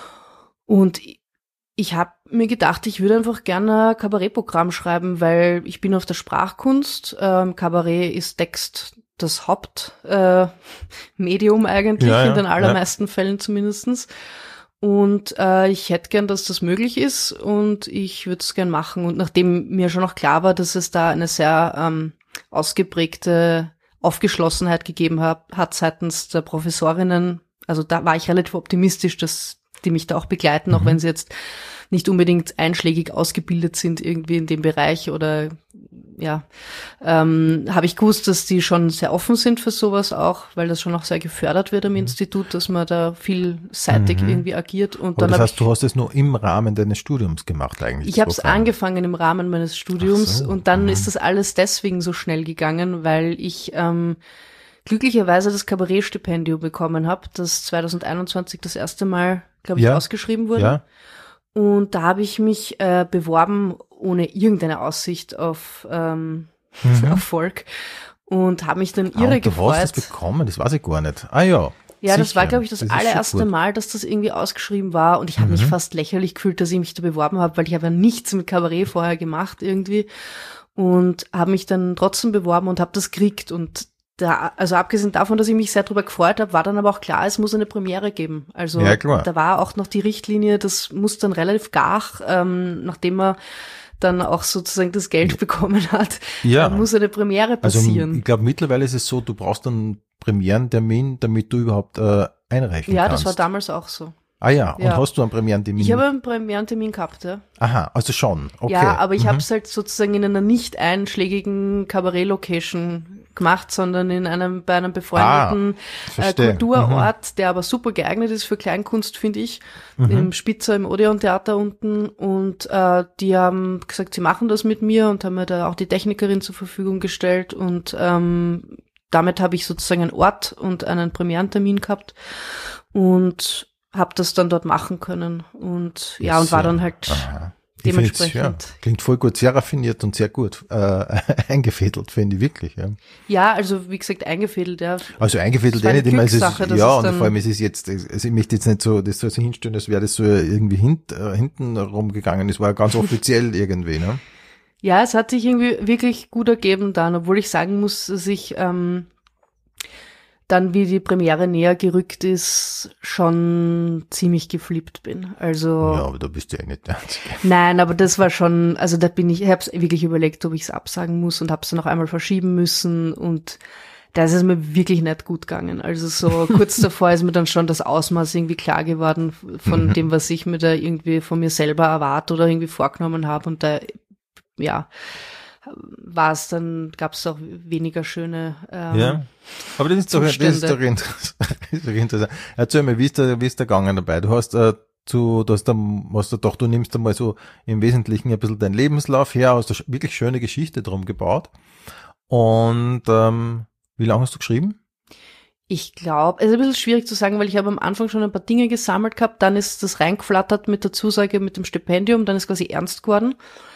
Und ich habe mir gedacht, ich würde einfach gerne ein Kabarettprogramm schreiben, weil ich bin auf der Sprachkunst. Ähm, Kabarett ist Text das Hauptmedium äh, Medium eigentlich, ja, ja, in den allermeisten ja. Fällen zumindestens. Und äh, ich hätte gern, dass das möglich ist und ich würde es gern machen. Und nachdem mir schon auch klar war, dass es da eine sehr ähm, ausgeprägte Aufgeschlossenheit gegeben hat, hat seitens der Professorinnen, also da war ich relativ optimistisch, dass die mich da auch begleiten, mhm. auch wenn sie jetzt nicht unbedingt einschlägig ausgebildet sind irgendwie in dem Bereich oder ja, ähm, habe ich gewusst, dass die schon sehr offen sind für sowas auch, weil das schon auch sehr gefördert wird am mhm. Institut, dass man da vielseitig mhm. irgendwie agiert. Und aber dann das heißt, ich, du hast es nur im Rahmen deines Studiums gemacht eigentlich? Ich habe es angefangen im Rahmen meines Studiums so. und dann mhm. ist das alles deswegen so schnell gegangen, weil ich ähm, glücklicherweise das Kabarettstipendium bekommen habe, das zwanzig einundzwanzig das erste Mal, glaube ich, ja. ausgeschrieben wurde. Ja. Und da habe ich mich äh, beworben, ohne irgendeine Aussicht auf ähm, mhm. Erfolg und habe mich dann irre ah, und gefreut. Du hast das bekommen, das weiß ich gar nicht. Ah ja. Ja, sicher. Das war, glaube ich, das, das allererste Mal, dass das irgendwie ausgeschrieben war und ich habe mhm. mich fast lächerlich gefühlt, dass ich mich da beworben habe, weil ich habe ja nichts mit Kabarett vorher gemacht irgendwie und habe mich dann trotzdem beworben und habe das gekriegt und da, also abgesehen davon, dass ich mich sehr drüber gefreut habe, war dann aber auch klar, es muss eine Premiere geben. Also ja, da war auch noch die Richtlinie, das muss dann relativ gar, ähm, nachdem man dann auch sozusagen das Geld bekommen hat, ja. muss eine Premiere passieren. Also ich glaube, mittlerweile ist es so, du brauchst dann Premierentermin, damit du überhaupt äh, einreichen Ja, kannst. das war damals auch so. Ah ja, und Ja. hast du einen Premierentermin? Ich habe einen Premierentermin gehabt, ja. Aha, also schon, okay. Ja, aber ich Mhm. habe es halt sozusagen in einer nicht einschlägigen Kabarett-Location gemacht, sondern in einem bei einem befreundeten Ah, äh, verstehe. Kulturort, mhm. der aber super geeignet ist für Kleinkunst, finde ich, mhm. im Spitzer, im Odeon-Theater unten. Und äh, die haben gesagt, sie machen das mit mir und haben mir da auch die Technikerin zur Verfügung gestellt. Und ähm, damit habe ich sozusagen einen Ort und einen Premierentermin gehabt und habe das dann dort machen können. Und ja, und war dann halt Aha. dementsprechend. Ja, klingt voll gut, sehr raffiniert und sehr gut äh, eingefädelt, finde ich wirklich. Ja, ja, also wie gesagt, eingefädelt, ja. Also eingefädelt, Das war eh eine nicht immer, es ist, Glückssache, dass ja, es und dann- vor allem es ist jetzt, also ich möchte jetzt nicht so, das soll sich hinstellen, als wäre das so irgendwie hint, äh, hinten rumgegangen, es war ganz offiziell irgendwie, ne? Ja, es hat sich irgendwie wirklich gut ergeben dann, obwohl ich sagen muss, dass ich ähm, dann, wie die Premiere näher gerückt ist, schon ziemlich geflippt bin. Also Ja, aber da bist du ja nicht der Einzige. nein, aber das war schon, also da bin ich, ich habe es wirklich überlegt, ob ich es absagen muss und habe es dann noch einmal verschieben müssen und da ist es mir wirklich nicht gut gegangen. Also so kurz davor ist mir dann schon das Ausmaß irgendwie klar geworden von dem, was ich mir da irgendwie von mir selber erwarte oder irgendwie vorgenommen habe und da, ja, war es dann, gab es auch weniger schöne ähm, Ja, aber das ist doch, das ist Zustände. doch interessant. Das ist doch interessant. Erzähl mir, wie ist der, wie ist der gegangen dabei? Du hast, äh, zu, du hast dann, hast du doch, du nimmst einmal so im Wesentlichen ein bisschen deinen Lebenslauf her, hast eine wirklich schöne Geschichte drum gebaut. Und, ähm, wie lange hast du geschrieben? Ich glaube, es ist ein bisschen schwierig zu sagen, weil ich habe am Anfang schon ein paar Dinge gesammelt gehabt, dann ist das reingeflattert mit der Zusage mit dem Stipendium, dann ist quasi ernst geworden.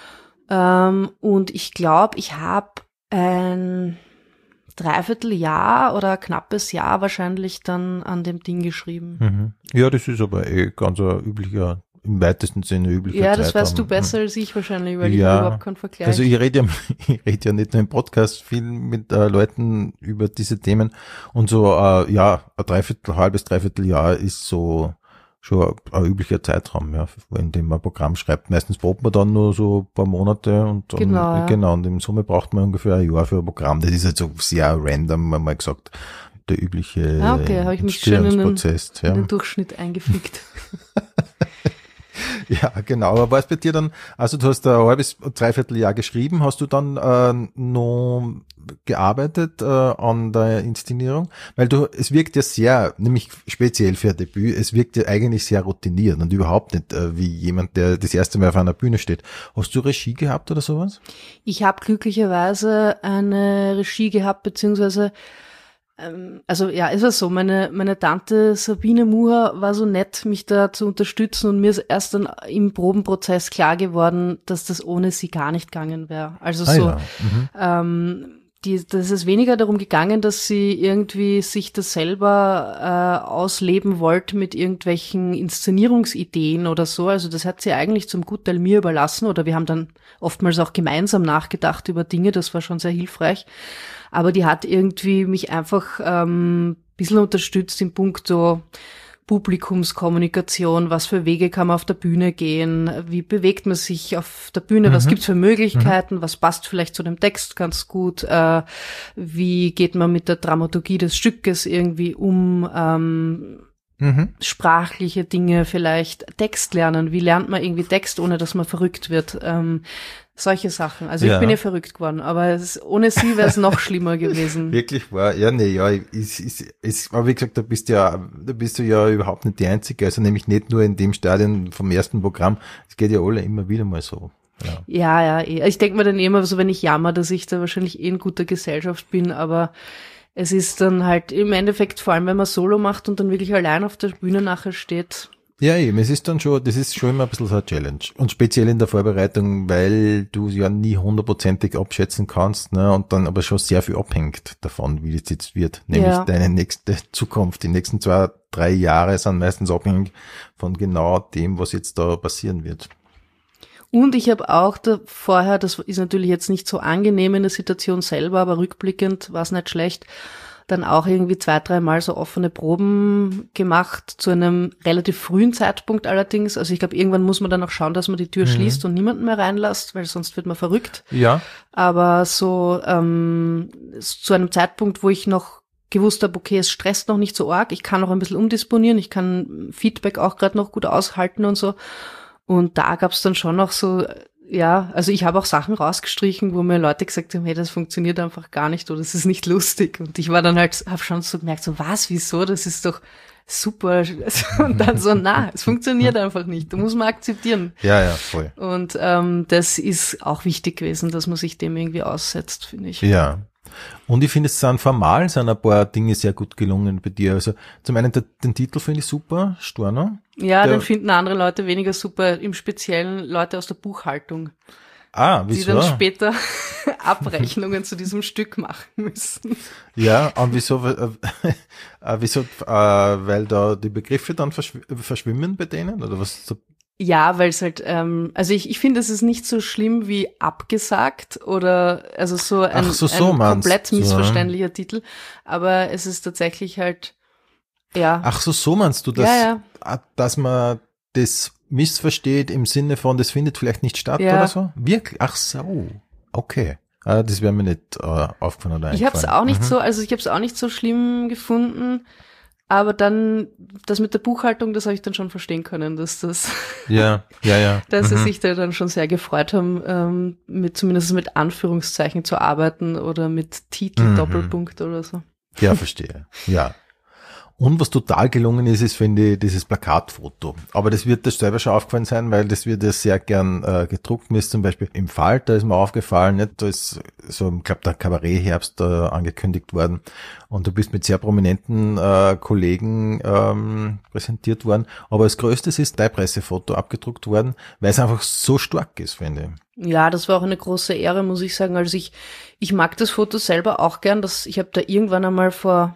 Ähm, und ich glaube, ich habe ein Dreivierteljahr oder ein knappes Jahr wahrscheinlich dann an dem Ding geschrieben. Mhm. Ja, das ist aber eh ganz ein üblicher, im weitesten Sinne üblicher Ja, das Zeitraum. weißt du besser als ich wahrscheinlich, weil Ja. ich überhaupt keinen Vergleich. Also ich rede ja, ich rede ja nicht nur im Podcast viel mit äh, Leuten über diese Themen und so, äh, ja, ein Dreiviertel, halbes Dreivierteljahr ist so schon ein, ein üblicher Zeitraum, ja, in dem man ein Programm schreibt. Meistens probt man dann nur so ein paar Monate und dann, Genau, ja. genau, und im Summe braucht man ungefähr ein Jahr für ein Programm. Das ist halt so sehr random, mal gesagt, der übliche Ah, okay, habe ich mich schön in den, Entstehungsprozess. in Ja. den Durchschnitt eingefickt. Ja, genau. Aber war es bei dir dann, also du hast ein halbes, dreiviertel Jahr geschrieben, hast du dann äh, noch gearbeitet äh, an der Inszenierung? Weil du, es wirkt ja sehr, nämlich speziell für ein Debüt, es wirkt ja eigentlich sehr routiniert und überhaupt nicht äh, wie jemand, der das erste Mal auf einer Bühne steht. Hast du Regie gehabt oder sowas? Ich habe glücklicherweise eine Regie gehabt, beziehungsweise ähm, also ja, es war so, meine meine Tante Sabine Muher war so nett, mich da zu unterstützen und mir ist erst dann im Probenprozess klar geworden, dass das ohne sie gar nicht gegangen wäre. Also Ah, so, ja. Mhm. ähm, die, das ist weniger darum gegangen, dass sie irgendwie sich das selber äh, ausleben wollte mit irgendwelchen Inszenierungsideen oder so. Also das hat sie eigentlich zum Gutteil mir überlassen oder wir haben dann oftmals auch gemeinsam nachgedacht über Dinge, das war schon sehr hilfreich. Aber die hat irgendwie mich einfach ähm, ein bisschen unterstützt im Punkt so Publikumskommunikation, was für Wege kann man auf der Bühne gehen, wie bewegt man sich auf der Bühne, was Mhm. gibt's für Möglichkeiten, mhm. was passt vielleicht zu dem Text ganz gut, äh, wie geht man mit der Dramaturgie des Stückes irgendwie um, ähm, Mhm. sprachliche Dinge vielleicht, Text lernen, wie lernt man irgendwie Text, ohne dass man verrückt wird, ähm, solche Sachen. Also Ja. ich bin ja verrückt geworden, aber es, ohne sie wäre es noch schlimmer gewesen. Wirklich wahr? Ja, nee, ja, ist, ist, ist, aber wie gesagt, da bist du ja, da bist du ja überhaupt nicht die Einzige, also nämlich nicht nur in dem Stadion vom ersten Programm, es geht ja alle immer wieder mal so. Ja. Ja, ja, eh. Ich denke mir dann eh immer so, wenn ich jammer, dass ich da wahrscheinlich eh in guter Gesellschaft bin, aber es ist dann halt im Endeffekt, vor allem wenn man Solo macht und dann wirklich allein auf der Bühne nachher steht. Ja, eben, es ist dann schon, das ist schon immer ein bisschen so eine Challenge. Und speziell in der Vorbereitung, weil du ja nie hundertprozentig abschätzen kannst, ne, und dann aber schon sehr viel abhängt davon, wie das jetzt wird. Nämlich Ja. deine nächste Zukunft. Die nächsten zwei, drei Jahre sind meistens abhängig von genau dem, was jetzt da passieren wird. Und ich habe auch da vorher, das ist natürlich jetzt nicht so angenehm in der Situation selber, aber rückblickend war es nicht schlecht, dann auch irgendwie zwei, dreimal so offene Proben gemacht, zu einem relativ frühen Zeitpunkt allerdings. Also ich glaube, irgendwann muss man dann auch schauen, dass man die Tür Mhm. schließt und niemanden mehr reinlässt, weil sonst wird man verrückt. Ja. Aber so ähm, zu einem Zeitpunkt, wo ich noch gewusst habe, okay, es stresst noch nicht so arg, ich kann noch ein bisschen umdisponieren, ich kann Feedback auch gerade noch gut aushalten und so. Und da gab's dann schon noch so, ja, also ich habe auch Sachen rausgestrichen, wo mir Leute gesagt haben, hey, das funktioniert einfach gar nicht oder das ist nicht lustig. Und ich war dann halt, habe schon so gemerkt, so was, wieso, das ist doch super. Und dann so, na, es funktioniert einfach nicht. Da muss man akzeptieren. Ja, ja, voll. Und ähm, das ist auch wichtig gewesen, dass man sich dem irgendwie aussetzt, finde ich. Ja. Und ich finde, es sind formal sind ein paar Dinge sehr gut gelungen bei dir. Also zum einen der, den Titel finde ich super, Storno. Ja, der, den finden andere Leute weniger super, im Speziellen Leute aus der Buchhaltung. Ah, wieso? Die dann später Abrechnungen zu diesem Stück machen müssen. Ja, und wieso, äh, äh, wieso, äh, weil da die Begriffe dann verschw- verschwimmen bei denen, oder was? So? Ja, weil es halt, ähm, also ich, ich finde, es ist nicht so schlimm wie abgesagt oder, also so ein, Ach, so, so ein komplett du, missverständlicher ja. Titel, aber es ist tatsächlich halt, ja. Ach so, so meinst du, dass, ja, ja. dass man das missversteht im Sinne von, das findet vielleicht nicht statt ja. oder so? Wirklich? Ach so, okay. Ah, das wäre mir nicht äh, aufgefallen oder Ich habe es auch nicht mhm. so, also ich habe es auch nicht so schlimm gefunden, aber dann, das mit der Buchhaltung, das habe ich dann schon verstehen können, dass das, ja, ja, ja. dass mhm. sie sich da dann schon sehr gefreut haben, ähm, mit zumindest mit Anführungszeichen zu arbeiten oder mit Titel mhm. Doppelpunkt oder so. Ja, verstehe. Ja. Und was total gelungen ist, ist, finde ich, dieses Plakatfoto. Aber das wird dir selber schon aufgefallen sein, weil das wird ja sehr gern äh, gedruckt. Mir ist zum Beispiel im Falter ist mir aufgefallen, nicht? Da ist so, ich glaube, der Kabarettherbst äh, angekündigt worden. Und du bist mit sehr prominenten äh, Kollegen ähm, präsentiert worden. Aber als größtes ist dein Pressefoto abgedruckt worden, weil es einfach so stark ist, finde ich. Ja, das war auch eine große Ehre, muss ich sagen. Also ich, ich mag das Foto selber auch gern. Das, ich habe da irgendwann einmal vor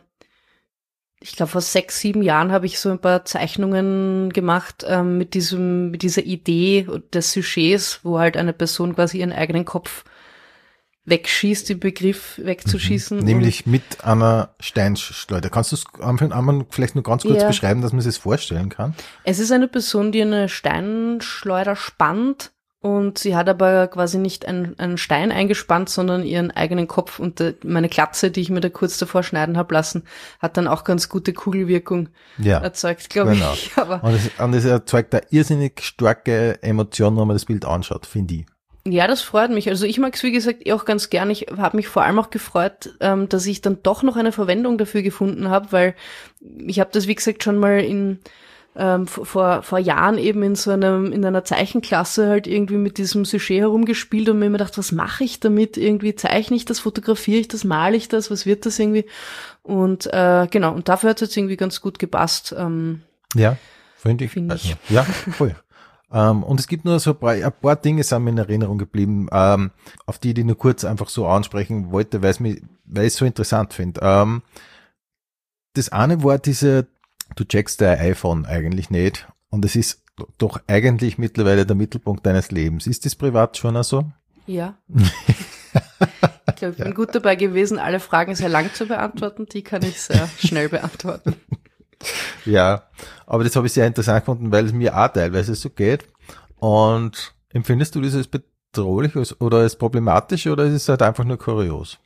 Ich glaube, vor sechs, sieben Jahren habe ich so ein paar Zeichnungen gemacht ähm, mit diesem, mit dieser Idee des Sujets, wo halt eine Person quasi ihren eigenen Kopf wegschießt, den Begriff wegzuschießen. Mhm. Nämlich mit einer Steinschleuder. Kannst du es einmal vielleicht nur ganz kurz ja. beschreiben, dass man sich das vorstellen kann? Es ist eine Person, die eine Steinschleuder spannt. Und sie hat aber quasi nicht einen, einen Stein eingespannt, sondern ihren eigenen Kopf. Und äh, meine Glatze, die ich mir da kurz davor schneiden habe lassen, hat dann auch ganz gute Kugelwirkung ja, erzeugt, glaube genau. ich. Aber und, es, und es erzeugt eine irrsinnig starke Emotion, wenn man das Bild anschaut, finde ich. Ja, das freut mich. Also ich mag es, wie gesagt, auch ganz gern. Ich habe mich vor allem auch gefreut, ähm, dass ich dann doch noch eine Verwendung dafür gefunden habe, weil ich habe das, wie gesagt, schon mal in Ähm, vor vor Jahren eben in so einem in einer Zeichenklasse halt irgendwie mit diesem Sujet herumgespielt und mir immer gedacht, was mache ich damit? Irgendwie zeichne ich das, fotografiere ich das, male ich das, was wird das irgendwie? Und äh, genau, und dafür hat es jetzt irgendwie ganz gut gepasst. Ähm, ja, finde ich. Find ich. Also, ja, voll. ähm, und es gibt nur so ein paar, ein paar Dinge sind mir in Erinnerung geblieben, ähm, auf die ich nur kurz einfach so ansprechen wollte, weil es mich, weil ich es so interessant finde. Ähm, das eine war diese Du checkst dein iPhone eigentlich nicht und es ist doch eigentlich mittlerweile der Mittelpunkt deines Lebens. Ist das privat schon auch so? Ja. Ich glaube, ich bin ja. gut dabei gewesen, alle Fragen sehr lang zu beantworten. Die kann ich sehr schnell beantworten. Ja, aber das habe ich sehr interessant gefunden, weil es mir auch teilweise so geht. Und empfindest du das als bedrohlich oder als problematisch oder ist es halt einfach nur kurios?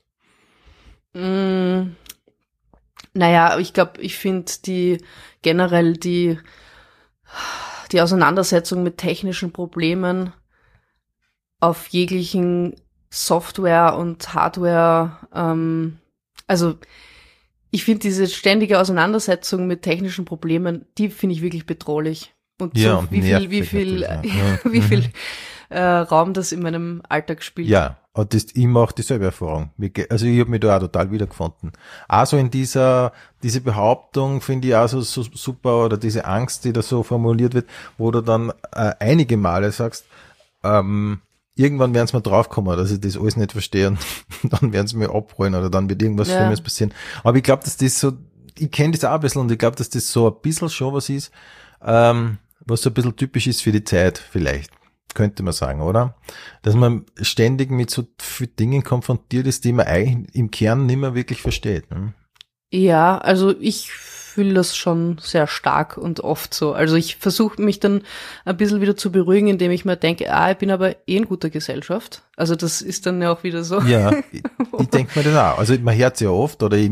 Mm. Naja, ich glaube, ich finde die generell die, die Auseinandersetzung mit technischen Problemen auf jeglichen Software und Hardware, ähm, also ich finde diese ständige Auseinandersetzung mit technischen Problemen, die finde ich wirklich bedrohlich. Und ja, so und wie viel, wie viel, ja. wie viel äh, Raum das in meinem Alltag spielt. Ja, und das, ich mache dieselbe Erfahrung. Also ich habe mich da auch total wiedergefunden. Also in dieser diese Behauptung finde ich auch so, so super, oder diese Angst, die da so formuliert wird, wo du dann äh, einige Male sagst, ähm, irgendwann werden sie mal draufkommen, dass ich das alles nicht verstehe und dann werden sie mir abholen oder dann wird irgendwas ja. Schlimmes passieren. Aber ich glaube, dass das so, ich kenne das auch ein bisschen und ich glaube, dass das so ein bisschen schon was ist, ähm, was so ein bisschen typisch ist für die Zeit vielleicht. Könnte man sagen, oder? Dass man ständig mit so vielen Dingen konfrontiert ist, die man eigentlich im Kern nicht mehr wirklich versteht. Ne? Ja, also ich fühle das schon sehr stark und oft so. Also ich versuche mich dann ein bisschen wieder zu beruhigen, indem ich mir denke, ah, ich bin aber eh in guter Gesellschaft. Also das ist dann ja auch wieder so. Ja, ich, ich denke mir das auch. Also man hört es ja oft, oder ich,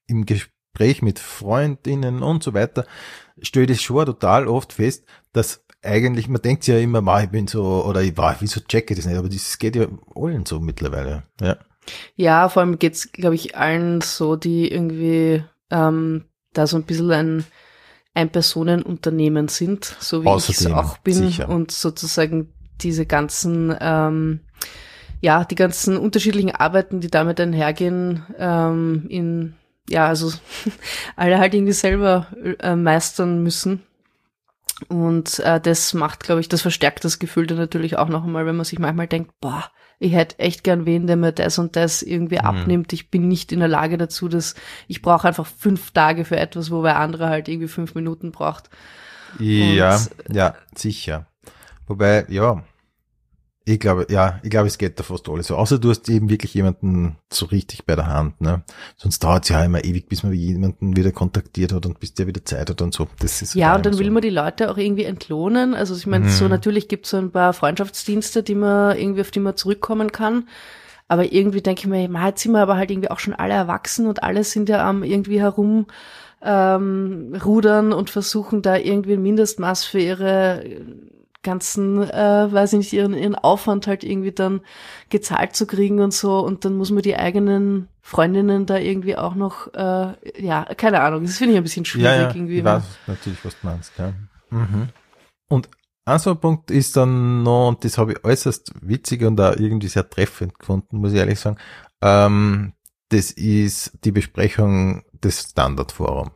im Gespräch mit Freundinnen und so weiter, stelle ich das schon total oft fest, dass eigentlich, man denkt ja immer, ma, ich bin so, oder ich war, wieso checke ich das nicht, aber das geht ja allen so mittlerweile, ja. Ja, vor allem geht's, glaube ich, allen so, die irgendwie ähm, da so ein bisschen ein Ein-Personen-Unternehmen sind, so wie ich es auch bin, sicher. Und sozusagen diese ganzen, ähm, ja, die ganzen unterschiedlichen Arbeiten, die damit einhergehen, ähm, in, ja, also alle halt irgendwie selber äh, meistern müssen. Und äh, das macht, glaube ich, das verstärkt das Gefühl dann natürlich auch noch einmal, wenn man sich manchmal denkt, boah, ich hätte echt gern wen, der mir das und das irgendwie mhm. abnimmt. Ich bin nicht in der Lage dazu, dass ich brauche einfach fünf Tage für etwas, wo wer andere halt irgendwie fünf Minuten braucht. Ja, und, ja, sicher. Wobei, ja, ich glaube, ja, ich glaube, es geht da fast alles so. Außer du hast eben wirklich jemanden so richtig bei der Hand, ne? Sonst dauert es ja immer ewig, bis man jemanden wieder kontaktiert hat und bis der wieder Zeit hat und so. Das ist ja, und dann so. Will man die Leute auch irgendwie entlohnen. Also ich meine, hm. so natürlich gibt es so ein paar Freundschaftsdienste, die man irgendwie, auf die man zurückkommen kann. Aber irgendwie denke ich mir, jetzt sind wir aber halt irgendwie auch schon alle erwachsen und alle sind ja am irgendwie herum ähm, rudern und versuchen da irgendwie ein Mindestmaß für ihre ganzen, äh, weiß ich nicht, ihren, ihren Aufwand halt irgendwie dann gezahlt zu kriegen und so, und dann muss man die eigenen Freundinnen da irgendwie auch noch, äh, ja, keine Ahnung, das finde ich ein bisschen schwierig. Ja, ja, irgendwie. Ich weiß natürlich, was du meinst, ja. Mhm. Und ein so ein Punkt ist dann noch, und das habe ich äußerst witzig und auch irgendwie sehr treffend gefunden, muss ich ehrlich sagen, ähm, das ist die Besprechung des Standardforums.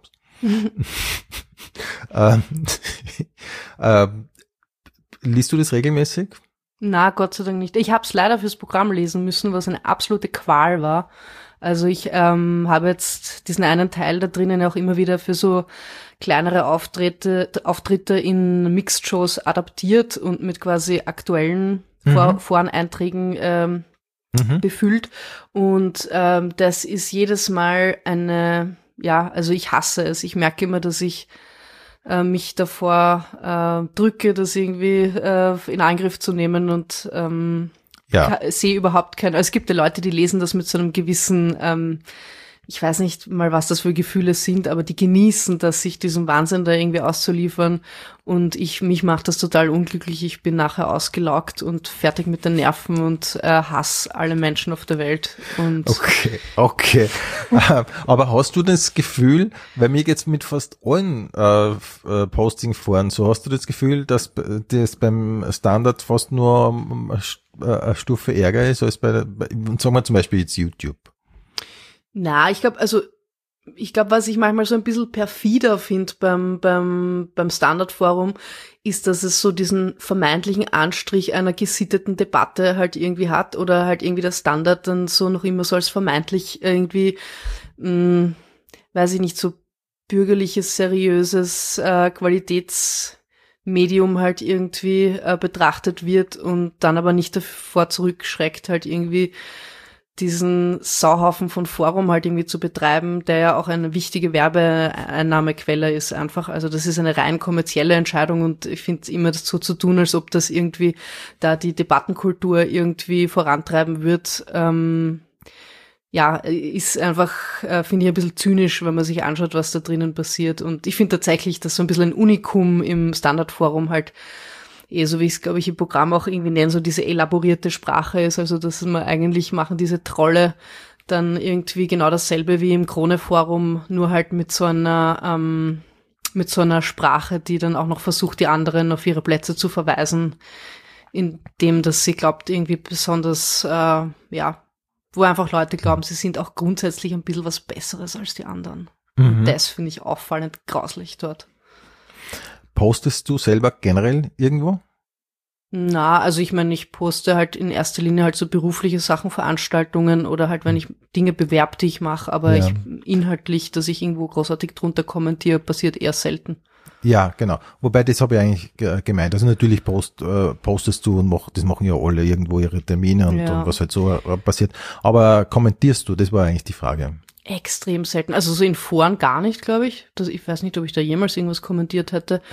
ähm, ähm, Liest du das regelmäßig? Na, Gott sei Dank nicht. Ich habe es leider fürs Programm lesen müssen, was eine absolute Qual war. Also ich ähm, habe jetzt diesen einen Teil da drinnen auch immer wieder für so kleinere Auftritte, Auftritte in Mixed-Shows adaptiert und mit quasi aktuellen mhm. Vor- Foreneinträgen ähm, mhm. befüllt. Und ähm, das ist jedes Mal eine, ja, also ich hasse es. Ich merke immer, dass ich äh, mich davor äh, drücke, das irgendwie äh, in Angriff zu nehmen und ähm, ja. sehe überhaupt kein, also es gibt ja Leute, die lesen das mit so einem gewissen, ähm, ich weiß nicht mal, was das für Gefühle sind, aber die genießen das, sich diesem Wahnsinn da irgendwie auszuliefern, und ich, mich macht das total unglücklich. Ich bin nachher ausgelaugt und fertig mit den Nerven und äh, hasse alle Menschen auf der Welt. Und okay, okay. Aber hast du das Gefühl, weil mir geht's mit fast allen äh, Posting-Foren so, hast du das Gefühl, dass das beim Standard fast nur eine Stufe ärger ist als bei, bei sagen wir zum Beispiel jetzt YouTube? Na, ich glaube, also ich glaube, was ich manchmal so ein bisschen perfider finde beim beim beim Standardforum, ist, dass es so diesen vermeintlichen Anstrich einer gesitteten Debatte halt irgendwie hat, oder halt irgendwie der Standard dann so noch immer so als vermeintlich irgendwie, mh, weiß ich nicht, so bürgerliches, seriöses äh, Qualitätsmedium halt irgendwie äh, betrachtet wird und dann aber nicht davor zurückschreckt, halt irgendwie diesen Sauhaufen von Forum halt irgendwie zu betreiben, der ja auch eine wichtige Werbeeinnahmequelle ist einfach. Also das ist eine rein kommerzielle Entscheidung, und ich finde immer das so zu tun, als ob das irgendwie da die Debattenkultur irgendwie vorantreiben wird. Ähm, ja, ist einfach, äh, finde ich, ein bisschen zynisch, wenn man sich anschaut, was da drinnen passiert. Und ich finde tatsächlich, dass so ein bisschen ein Unikum im Standardforum halt eh, so wie ich es, glaube ich, im Programm auch irgendwie nenne, so diese elaborierte Sprache ist, also dass man eigentlich machen diese Trolle dann irgendwie genau dasselbe wie im Krone-Forum, nur halt mit so einer ähm, mit so einer Sprache, die dann auch noch versucht, die anderen auf ihre Plätze zu verweisen, indem dass sie glaubt, irgendwie besonders, äh, ja, wo einfach Leute glauben, sie sind auch grundsätzlich ein bisschen was Besseres als die anderen. Mhm. Und das finde ich auffallend grauslich dort. Postest du selber generell irgendwo? Na, also ich meine, ich poste halt in erster Linie halt so berufliche Sachen, Veranstaltungen oder halt, wenn ich Dinge bewerbe, die ich mache, aber ja. ich inhaltlich, dass ich irgendwo großartig drunter kommentiere, passiert eher selten. Ja, genau. Wobei, das habe ich eigentlich gemeint. Also natürlich post, äh, postest du und mach, das machen ja alle irgendwo ihre Termine und, ja. und was halt so äh, passiert. Aber kommentierst du? Das war eigentlich die Frage. Extrem selten. Also so in Foren gar nicht, glaube ich. Das, ich weiß nicht, ob ich da jemals irgendwas kommentiert hätte.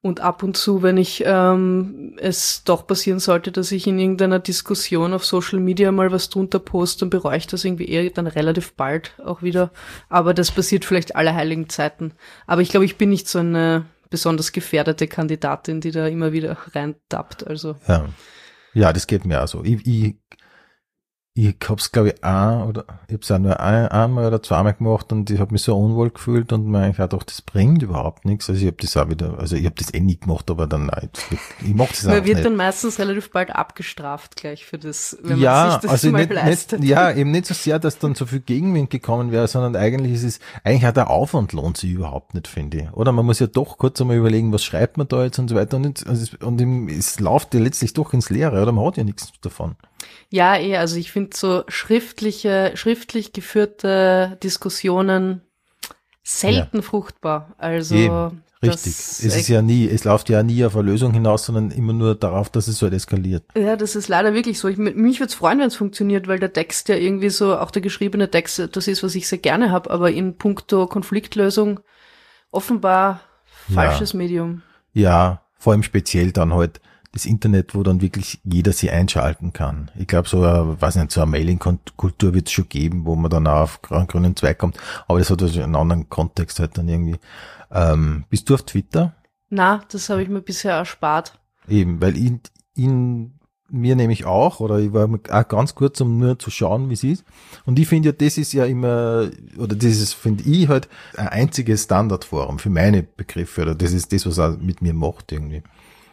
Und ab und zu, wenn ich ähm, es doch passieren sollte, dass ich in irgendeiner Diskussion auf Social Media mal was drunter poste, dann bereue ich das irgendwie eher dann relativ bald auch wieder. Aber das passiert vielleicht alle heiligen Zeiten. Aber ich glaube, ich bin nicht so eine besonders gefährdete Kandidatin, die da immer wieder reintappt. Also. Ja. Ja, das geht mir auch so. Ich, ich, ich hab's, glaube ich, ein oder ich hab's auch nur ein, einmal oder zweimal gemacht und ich habe mich so unwohl gefühlt und mir eigentlich auch gedacht, das bringt überhaupt nichts. Also ich habe das auch wieder, also ich habe das eh nie gemacht, aber dann nein, ich mach das auch nicht. Man wird dann meistens relativ bald abgestraft gleich für das, wenn ja, man sich das also mal nicht, leistet. Nicht, ja, eben nicht so sehr, dass dann so viel Gegenwind gekommen wäre, sondern eigentlich ist es, eigentlich hat der Aufwand lohnt sich überhaupt nicht, finde ich. Oder man muss ja doch kurz einmal überlegen, was schreibt man da jetzt und so weiter und, nicht, also es, und es läuft ja letztlich doch ins Leere, oder man hat ja nichts davon. Ja, eh, also ich finde so schriftliche, schriftlich geführte Diskussionen selten ja. fruchtbar. Also Eben, richtig. Es ist ja nie, es läuft ja nie auf eine Lösung hinaus, sondern immer nur darauf, dass es so halt eskaliert. Ja, das ist leider wirklich so. Ich, mich würde es freuen, wenn es funktioniert, weil der Text ja irgendwie so, auch der geschriebene Text, das ist, was ich sehr gerne habe, aber in puncto Konfliktlösung offenbar falsches ja. Medium. Ja, vor allem speziell dann halt das Internet, wo dann wirklich jeder sie einschalten kann. Ich glaube, so eine, weiß nicht, so eine Mailing-Kultur wird es schon geben, wo man dann auch auf einen grünen Zweig kommt. Aber das hat also einen anderen Kontext halt dann irgendwie. Ähm, bist du auf Twitter? Na, das habe ich mir bisher erspart. Eben, weil ihn, ihn mir nämlich auch, oder ich war auch ganz kurz, um nur zu schauen, wie es ist. Und ich finde ja, das ist ja immer, oder das ist, finde ich halt, ein einziges Standardforum für meine Begriffe, oder das ist das, was er mit mir macht irgendwie.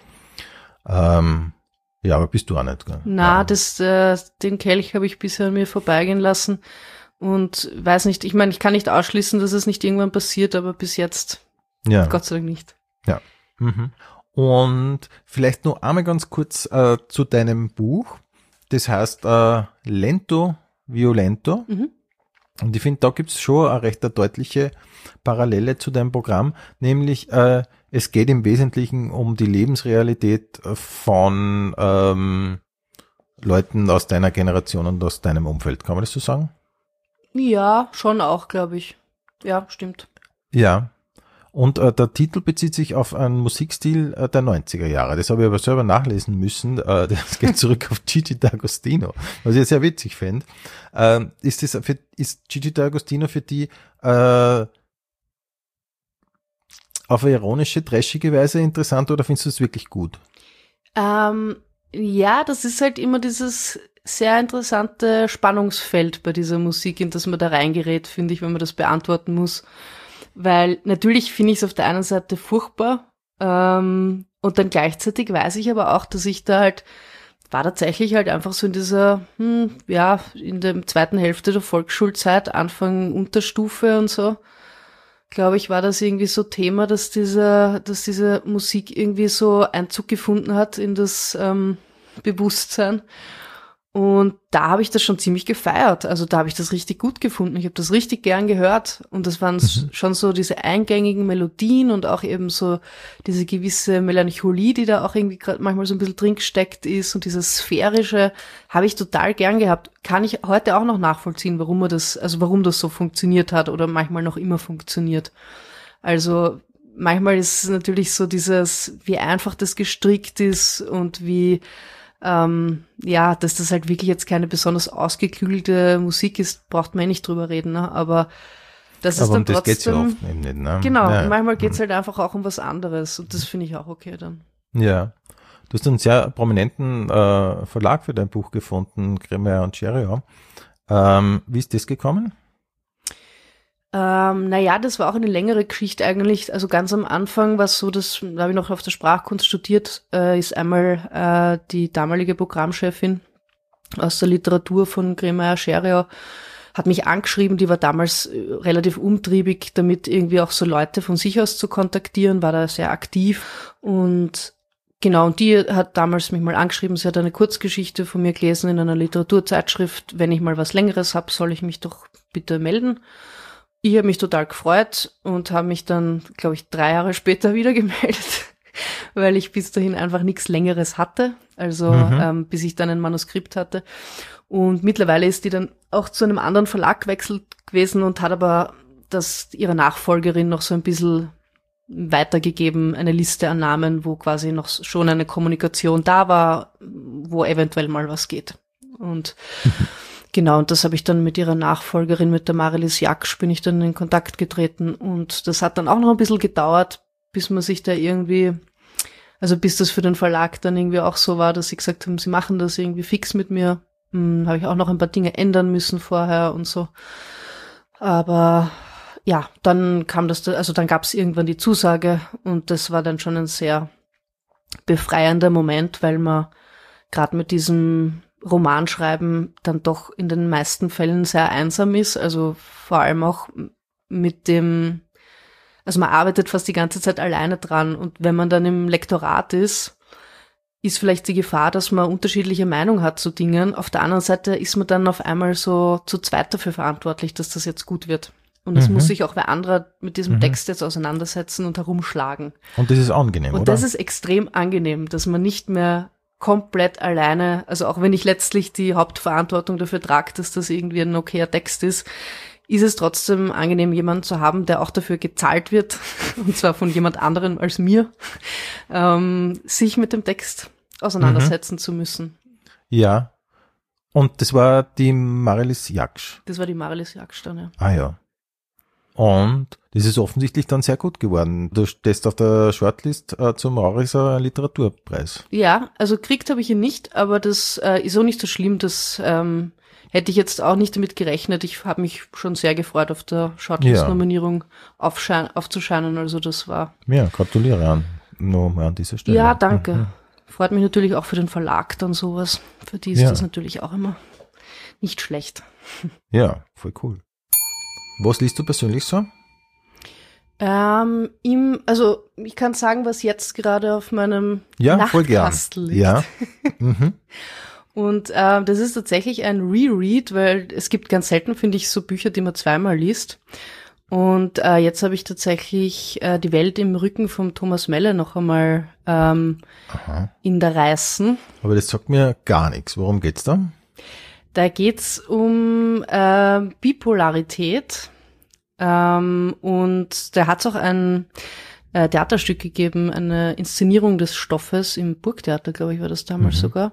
Ähm, ja, aber bist du auch nicht, gell? Na, ja. das, äh, den Kelch habe ich bisher an mir vorbeigehen lassen und weiß nicht, ich meine, ich kann nicht ausschließen, dass es nicht irgendwann passiert, aber bis jetzt, ja. Gott sei Dank nicht. Ja. Mhm. Und vielleicht noch einmal ganz kurz äh, zu deinem Buch. Das heißt äh, Lento Violento. Mhm. Und ich finde, da gibt es schon eine recht deutliche Parallele zu deinem Programm, nämlich äh, es geht im Wesentlichen um die Lebensrealität von ähm, Leuten aus deiner Generation und aus deinem Umfeld. Kann man das so sagen? Ja, schon auch, glaube ich. Ja, stimmt. Ja. Und äh, der Titel bezieht sich auf einen Musikstil äh, der neunziger Jahre. Das habe ich aber selber nachlesen müssen. Äh, das geht zurück auf Gigi D'Agostino, was ich sehr witzig fände. Äh, ist, das für, ist Gigi D'Agostino für die äh, auf eine ironische, trashige Weise interessant oder findest du es wirklich gut? Ähm, ja, das ist halt immer dieses sehr interessante Spannungsfeld bei dieser Musik, in das man da reingerät, finde ich, wenn man das beantworten muss. Weil natürlich finde ich es auf der einen Seite furchtbar ähm, und dann gleichzeitig weiß ich aber auch, dass ich da halt, war tatsächlich halt einfach so in dieser, hm, ja, in der zweiten Hälfte der Volksschulzeit, Anfang Unterstufe und so, glaube ich, war das irgendwie so Thema, dass diese, dass diese Musik irgendwie so Einzug gefunden hat in das ähm, Bewusstsein. Und da habe ich das schon ziemlich gefeiert. Also da habe ich das richtig gut gefunden. Ich habe das richtig gern gehört. Und das waren mhm. schon so diese eingängigen Melodien und auch eben so diese gewisse Melancholie, die da auch irgendwie gerade manchmal so ein bisschen drin gesteckt ist. Und dieses Sphärische habe ich total gern gehabt. Kann ich heute auch noch nachvollziehen, warum man das, also warum das so funktioniert hat oder manchmal noch immer funktioniert. Also manchmal ist es natürlich so dieses, wie einfach das gestrickt ist und wie Ähm, ja, dass das halt wirklich jetzt keine besonders ausgeklügelte Musik ist, braucht man eh nicht drüber reden, ne? Aber das ist Aber dann um das trotzdem, geht's ja oft eben nicht, ne? Genau, ja. manchmal geht's halt einfach auch um was anderes und das finde ich auch okay dann. Ja, du hast einen sehr prominenten äh, Verlag für dein Buch gefunden, Grimmer und Scheriau. Ähm, wie ist das gekommen? Ähm, naja, das war auch eine längere Geschichte eigentlich. Also ganz am Anfang war es so, dass, da habe ich noch auf der Sprachkunst studiert, äh, ist einmal äh, die damalige Programmchefin aus der Literatur von Grimmer Scheriau, hat mich angeschrieben, die war damals äh, relativ umtriebig, damit irgendwie auch so Leute von sich aus zu kontaktieren, war da sehr aktiv und genau, und die hat damals mich mal angeschrieben, sie hat eine Kurzgeschichte von mir gelesen in einer Literaturzeitschrift, wenn ich mal was Längeres habe, soll ich mich doch bitte melden. Ich habe mich total gefreut und habe mich dann, glaube ich, drei Jahre später wieder gemeldet, weil ich bis dahin einfach nichts Längeres hatte, also mhm. ähm, bis ich dann ein Manuskript hatte. Und mittlerweile ist die dann auch zu einem anderen Verlag gewechselt gewesen und hat aber das ihre Nachfolgerin noch so ein bisschen weitergegeben, eine Liste an Namen, wo quasi noch schon eine Kommunikation da war, wo eventuell mal was geht. Und genau, und das habe ich dann mit ihrer Nachfolgerin, mit der Marilis Jaksch, bin ich dann in Kontakt getreten. Und das hat dann auch noch ein bisschen gedauert, bis man sich da irgendwie, also bis das für den Verlag dann irgendwie auch so war, dass sie gesagt haben, sie machen das irgendwie fix mit mir. Hm, habe ich auch noch ein paar Dinge ändern müssen vorher und so. Aber ja, dann kam das, also dann gab es irgendwann die Zusage und das war dann schon ein sehr befreiender Moment, weil man gerade mit diesem Romanschreiben dann doch in den meisten Fällen sehr einsam ist, also vor allem auch mit dem, also man arbeitet fast die ganze Zeit alleine dran und wenn man dann im Lektorat ist, ist vielleicht die Gefahr, dass man unterschiedliche Meinung hat zu Dingen. Auf der anderen Seite ist man dann auf einmal so zu zweit dafür verantwortlich, dass das jetzt gut wird. Und es mhm. muss sich auch wer anderer mit diesem mhm. Text jetzt auseinandersetzen und herumschlagen. Und das ist angenehm, und oder? Und das ist extrem angenehm, dass man nicht mehr komplett alleine, also auch wenn ich letztlich die Hauptverantwortung dafür trage, dass das irgendwie ein okayer Text ist, ist es trotzdem angenehm, jemanden zu haben, der auch dafür gezahlt wird, und zwar von jemand anderem als mir, ähm, sich mit dem Text auseinandersetzen mhm. zu müssen. Ja. Und das war die Marilis Jaksch. Das war die Marilis Jaksch dann, ja. Ah ja. Und das ist offensichtlich dann sehr gut geworden. Du stehst auf der Shortlist äh, zum Mauriser Literaturpreis. Ja, also gekriegt habe ich ihn nicht, aber das äh, ist auch nicht so schlimm. Das ähm, hätte ich jetzt auch nicht damit gerechnet. Ich habe mich schon sehr gefreut, auf der Shortlist-Nominierung ja. aufschein- aufzuscheinen. Also das war... Ja, gratuliere an, nur mal an dieser Stelle. Ja, danke. Mhm. Freut mich natürlich auch für den Verlag dann sowas. Für die ist ja. das natürlich auch immer nicht schlecht. Ja, voll cool. Was liest du persönlich so? Ähm, im, also ich kann sagen, was jetzt gerade auf meinem ja, Nachtkastel liegt. Ja, mhm. Und ähm, das ist tatsächlich ein Reread, weil es gibt ganz selten, finde ich, so Bücher, die man zweimal liest. Und äh, jetzt habe ich tatsächlich äh, Die Welt im Rücken von Thomas Melle noch einmal ähm, in der Reißen. Aber das sagt mir gar nichts. Worum geht's da? Da geht's um äh, Bipolarität ähm, und da hat's auch ein äh, Theaterstück gegeben, eine Inszenierung des Stoffes im Burgtheater, glaube ich, war das damals mhm. sogar.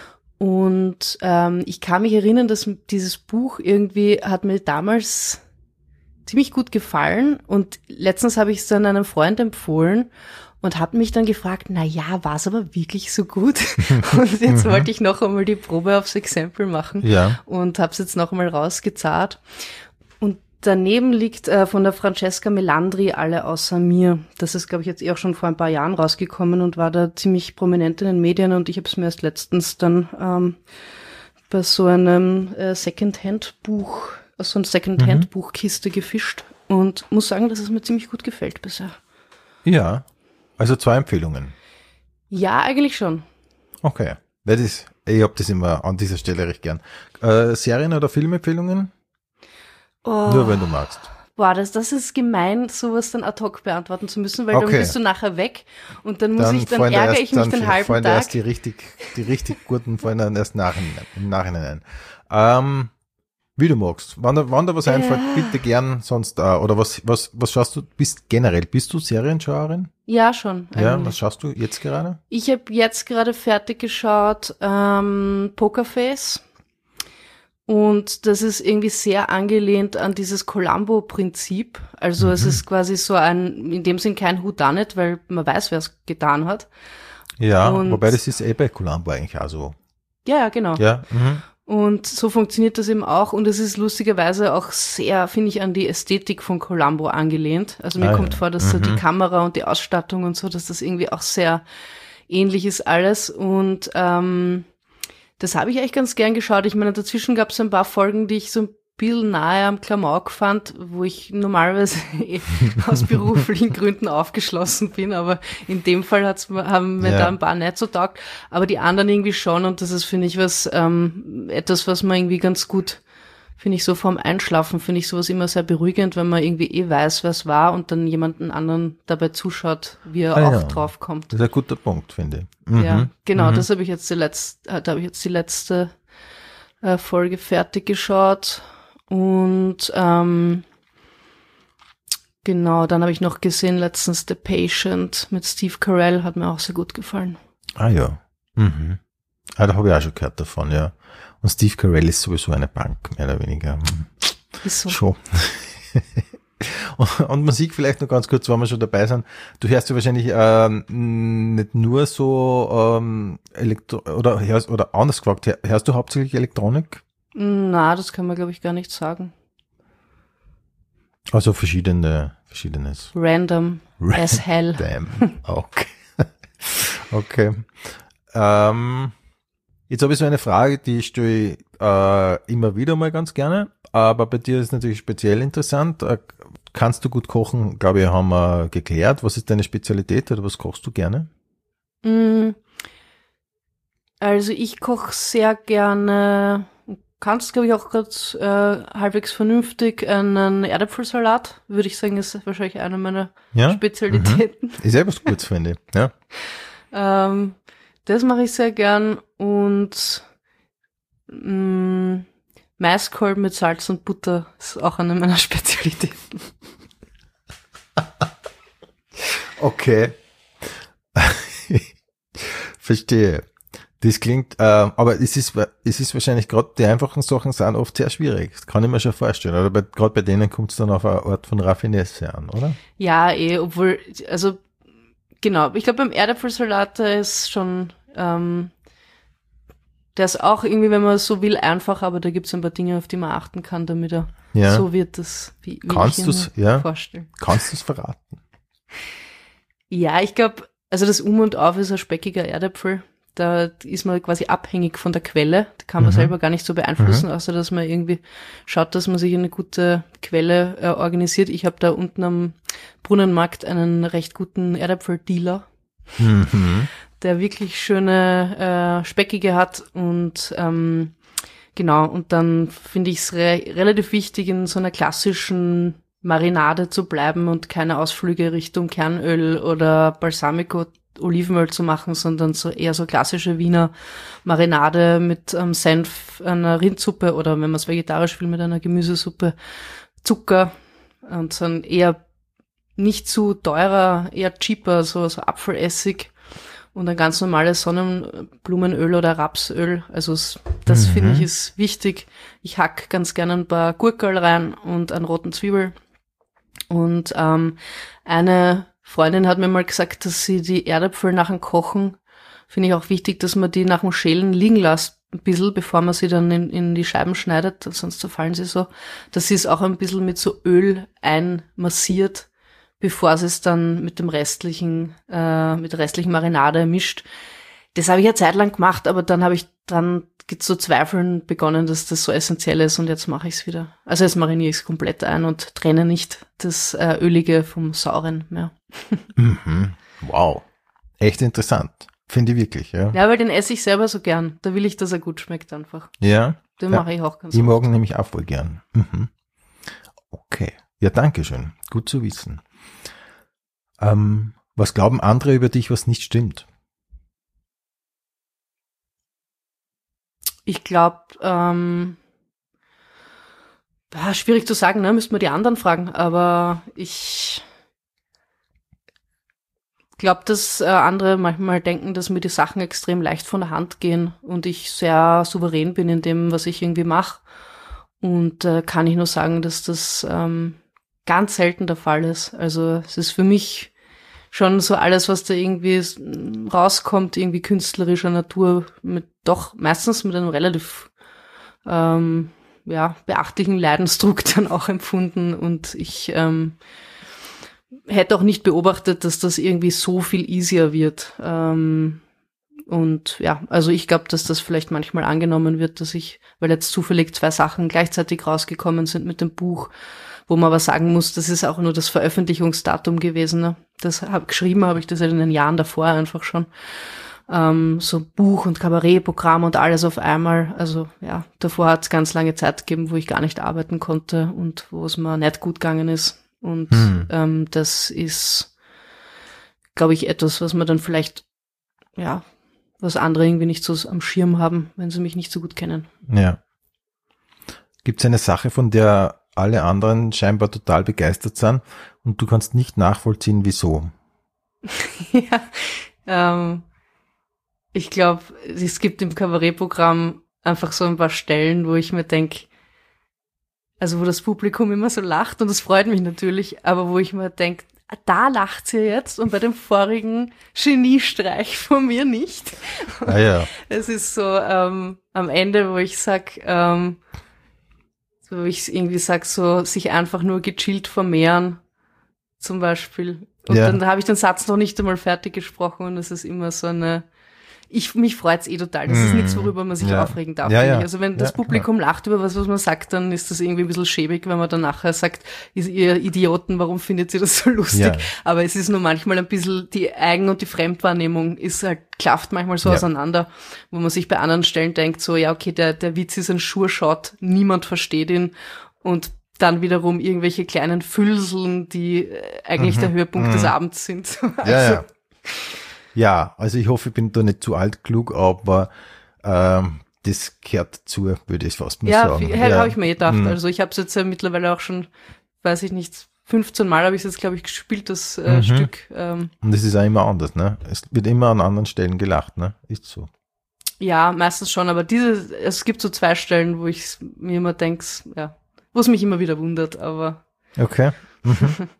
Und ähm, ich kann mich erinnern, dass dieses Buch irgendwie hat mir damals ziemlich gut gefallen und letztens habe ich es dann einem Freund empfohlen und habe mich dann gefragt, na ja, war es aber wirklich so gut? Und jetzt mhm. wollte ich noch einmal die Probe aufs Exempel machen ja. und habe es jetzt noch einmal rausgezahlt. Und daneben liegt äh, von der Francesca Melandri Alle außer mir. Das ist, glaube ich, jetzt eh auch schon vor ein paar Jahren rausgekommen und war da ziemlich prominent in den Medien und ich habe es mir erst letztens dann ähm, bei so einem äh, Secondhand-Buch, aus so einer Secondhand-Buchkiste gefischt und muss sagen, dass es mir ziemlich gut gefällt bisher. Ja. Also zwei Empfehlungen. Ja, eigentlich schon. Okay. Das ist, ich hab das immer an dieser Stelle recht gern. Äh, Serien- oder Filmempfehlungen? Oh, Nur wenn du magst. Boah, das, das ist gemein, sowas dann ad hoc beantworten zu müssen, weil okay. dann bist du nachher weg und dann muss dann ich, dann ärgere erst, ich mich den halben fallen Tag. Erst die richtig, die richtig guten fallen dann erst nach, im Nachhinein ein. Ähm, Wie du magst. Wann da, wann da was einfällt, ja. bitte gern, sonst, uh, oder was, was, was schaust du, bist generell, bist du Serienschauerin? Ja, schon. Ja, eigentlich. was schaust du jetzt gerade? Ich habe jetzt gerade fertig geschaut, ähm, Pokerface. Und das ist irgendwie sehr angelehnt an dieses Columbo-Prinzip. Also mhm. es ist quasi so ein, in dem Sinn kein Whodunit, weil man weiß, wer es getan hat. Ja, und wobei das ist eh bei Columbo eigentlich auch so. Ja, genau. Ja, mhm. Und so funktioniert das eben auch. Und es ist lustigerweise auch sehr, finde ich, an die Ästhetik von Columbo angelehnt. Also mir ah, kommt ja. vor, dass mhm. so die Kamera und die Ausstattung und so, dass das irgendwie auch sehr ähnlich ist alles. Und ähm, das habe ich eigentlich ganz gern geschaut. Ich meine, dazwischen gab es ein paar Folgen, die ich so ein bisschen nahe am Klamauk fand, wo ich normalerweise eh aus beruflichen Gründen aufgeschlossen bin, aber in dem Fall hat's, haben mir ja. da ein paar nicht so taugt, aber die anderen irgendwie schon und das ist, finde ich, was ähm, etwas, was man irgendwie ganz gut, finde ich, so vorm Einschlafen, finde ich sowas immer sehr beruhigend, wenn man irgendwie eh weiß, was war und dann jemanden anderen dabei zuschaut, wie er ah, auch ja. drauf kommt. Das ist ein guter Punkt, finde ich. Mhm. Ja, genau, mhm. das habe ich jetzt die letzte, da habe ich jetzt die letzte äh, Folge fertig geschaut. Und ähm, Genau, dann habe ich noch gesehen letztens The Patient mit Steve Carell, hat mir auch sehr gut gefallen. Ah ja. Mhm. Ah, da habe ich auch schon gehört davon, ja. Und Steve Carell ist sowieso eine Bank, mehr oder weniger. Ist so. Schon. und, und Musik vielleicht noch ganz kurz, wenn wir schon dabei sind. Du hörst ja wahrscheinlich ähm, nicht nur so ähm, Elektro oder hörst, oder anders gefragt, hörst du hauptsächlich Elektronik? Na, das kann man, glaube ich, gar nicht sagen. Also verschiedene, verschiedenes. Random, Random. as hell. Okay. Okay. Ähm, jetzt habe ich so eine Frage, die stelle ich äh, immer wieder mal ganz gerne, aber bei dir ist natürlich speziell interessant. Äh, kannst du gut kochen? Glaube ich, haben wir geklärt. Was ist deine Spezialität oder was kochst du gerne? Also ich koche sehr gerne, kannst glaube ich auch gerade äh, halbwegs vernünftig einen Erdäpfelsalat, würde ich sagen, ist wahrscheinlich eine meiner Ja? Spezialitäten. Mhm. Ist ja was Gutes, finde ich. Ja. Ähm, das mache ich sehr gern und mh, Maiskolben mit Salz und Butter ist auch eine meiner Spezialitäten. Okay. Verstehe. Das klingt, äh, aber es ist, es ist wahrscheinlich gerade die einfachen Sachen sind oft sehr schwierig. Das kann ich mir schon vorstellen. Oder bei, gerade bei denen kommt es dann auf eine Art von Raffinesse an, oder? Ja, eh, obwohl, also genau, ich glaube beim Erdäpfelsalat der ist schon, ähm, der ist auch irgendwie, wenn man so will, einfach, aber da gibt es ein paar Dinge, auf die man achten kann, damit er Ja. so wird, das, wie, wie Kannst ich du's, mir ja? vorstelle. Kannst du es verraten? Ja, ich glaube, also das Um und Auf ist ein speckiger Erdäpfel. Da ist man quasi abhängig von der Quelle. Da kann man Mhm. selber gar nicht so beeinflussen, mhm. außer dass man irgendwie schaut, dass man sich eine gute Quelle äh, organisiert. Ich habe da unten am Brunnenmarkt einen recht guten Erdäpfel-Dealer, Mhm. der wirklich schöne äh, speckige hat und ähm, genau, und dann finde ich es re- relativ wichtig, in so einer klassischen Marinade zu bleiben und keine Ausflüge Richtung Kernöl oder Balsamico, Olivenöl zu machen, sondern so eher so klassische Wiener Marinade mit ähm, Senf, einer Rindsuppe oder wenn man es vegetarisch will, mit einer Gemüsesuppe, Zucker und dann eher nicht zu teurer, eher cheaper, so, so Apfelessig und ein ganz normales Sonnenblumenöl oder Rapsöl. Also das mhm. finde ich ist wichtig. Ich hack ganz gerne ein paar Gurkel rein und einen roten Zwiebel. Und ähm, eine Freundin hat mir mal gesagt, dass sie die Erdäpfel nach dem Kochen, finde ich auch wichtig, dass man die nach dem Schälen liegen lässt, ein bisschen, bevor man sie dann in, in die Scheiben schneidet, sonst zerfallen sie so, dass sie es auch ein bisschen mit so Öl einmassiert, bevor sie es dann mit dem restlichen, äh, mit der restlichen Marinade mischt. Das habe ich ja Zeit lang gemacht, aber dann habe ich dran zu zweifeln begonnen, dass das so essentiell ist und jetzt mache ich es wieder. Also jetzt mariniere ich es komplett ein und trenne nicht das äh, Ölige vom Sauren mehr. Mhm. Wow. Echt interessant. Finde ich wirklich, ja. Ja, weil den esse ich selber so gern. Da will ich, dass er gut schmeckt einfach. Ja. Den ja. mache ich auch ganz Ich oft. mag ihn nämlich auch voll gern. Mhm. Okay. Ja, danke schön. Gut zu wissen. Ähm, was glauben andere über dich, was nicht stimmt? Ich glaube, ähm, ah, schwierig zu sagen, ne? Müssten wir die anderen fragen. Aber ich glaube, dass äh, andere manchmal denken, dass mir die Sachen extrem leicht von der Hand gehen und ich sehr souverän bin in dem, was ich irgendwie mache. Und äh, kann ich nur sagen, dass das ähm, ganz selten der Fall ist. Also es ist für mich schon so alles, was da irgendwie rauskommt, irgendwie künstlerischer Natur, mit doch meistens mit einem relativ ähm, ja, beachtlichen Leidensdruck dann auch empfunden. Und ich ähm, hätte auch nicht beobachtet, dass das irgendwie so viel easier wird. Ähm, und ja, also ich glaube, dass das vielleicht manchmal angenommen wird, dass ich, weil jetzt zufällig zwei Sachen gleichzeitig rausgekommen sind mit dem Buch, wo man aber sagen muss, das ist auch nur das Veröffentlichungsdatum gewesen. Ne? Das hab, geschrieben habe ich das ja in den Jahren davor einfach schon. Ähm, so Buch und Kabarettprogramm und alles auf einmal. Also ja, davor hat es ganz lange Zeit gegeben, wo ich gar nicht arbeiten konnte und wo es mir nicht gut gegangen ist. Und hm. ähm, das ist, glaube ich, etwas, was man dann vielleicht, ja, was andere irgendwie nicht so am Schirm haben, wenn sie mich nicht so gut kennen. Ja. Gibt es eine Sache, von der alle anderen scheinbar total begeistert sind und du kannst nicht nachvollziehen, wieso. Ja, ähm, ich glaube, es gibt im Kabarettprogramm einfach so ein paar Stellen, wo ich mir denke, also wo das Publikum immer so lacht und das freut mich natürlich, aber wo ich mir denke, da lacht sie jetzt und bei dem vorigen Geniestreich von mir nicht. Ah ja. Es ist so ähm, am Ende, wo ich sag, ähm, wo ich irgendwie sag, so sich einfach nur gechillt vermehren, zum Beispiel. Und ja. dann habe ich den Satz noch nicht einmal fertig gesprochen und es ist immer so eine, ich, mich freut's eh total. Das ist nichts, worüber man sich ja. aufregen darf. Ja, ja. Also wenn das ja, Publikum ja. lacht über was, was man sagt, dann ist das irgendwie ein bisschen schäbig, wenn man dann nachher sagt, ihr Idioten, warum findet ihr das so lustig? Ja. Aber es ist nur manchmal ein bisschen, die Eigen- und die Fremdwahrnehmung ist halt, klafft manchmal so ja. auseinander, wo man sich bei anderen Stellen denkt, so, ja, okay, der, der Witz ist ein Sure-Shot, niemand versteht ihn und dann wiederum irgendwelche kleinen Füllseln, die eigentlich mhm. der Höhepunkt mhm. des Abends sind. Also, ja, ja. Ja, also ich hoffe, ich bin da nicht zu alt klug, aber ähm, das gehört dazu, würde ich fast mal ja, sagen. Ja, ja, habe ich mir eh gedacht. Mhm. Also ich habe es jetzt ja mittlerweile auch schon, weiß ich nicht, fünfzehn Mal habe ich es jetzt, glaube ich, gespielt, das äh, mhm. Stück. Ähm, Und es ist auch immer anders, ne? Es wird immer an anderen Stellen gelacht, ne? Ist so. Ja, meistens schon, aber diese, es gibt so zwei Stellen, wo ich mir immer denke, ja, wo es mich immer wieder wundert, aber. Okay. Mhm.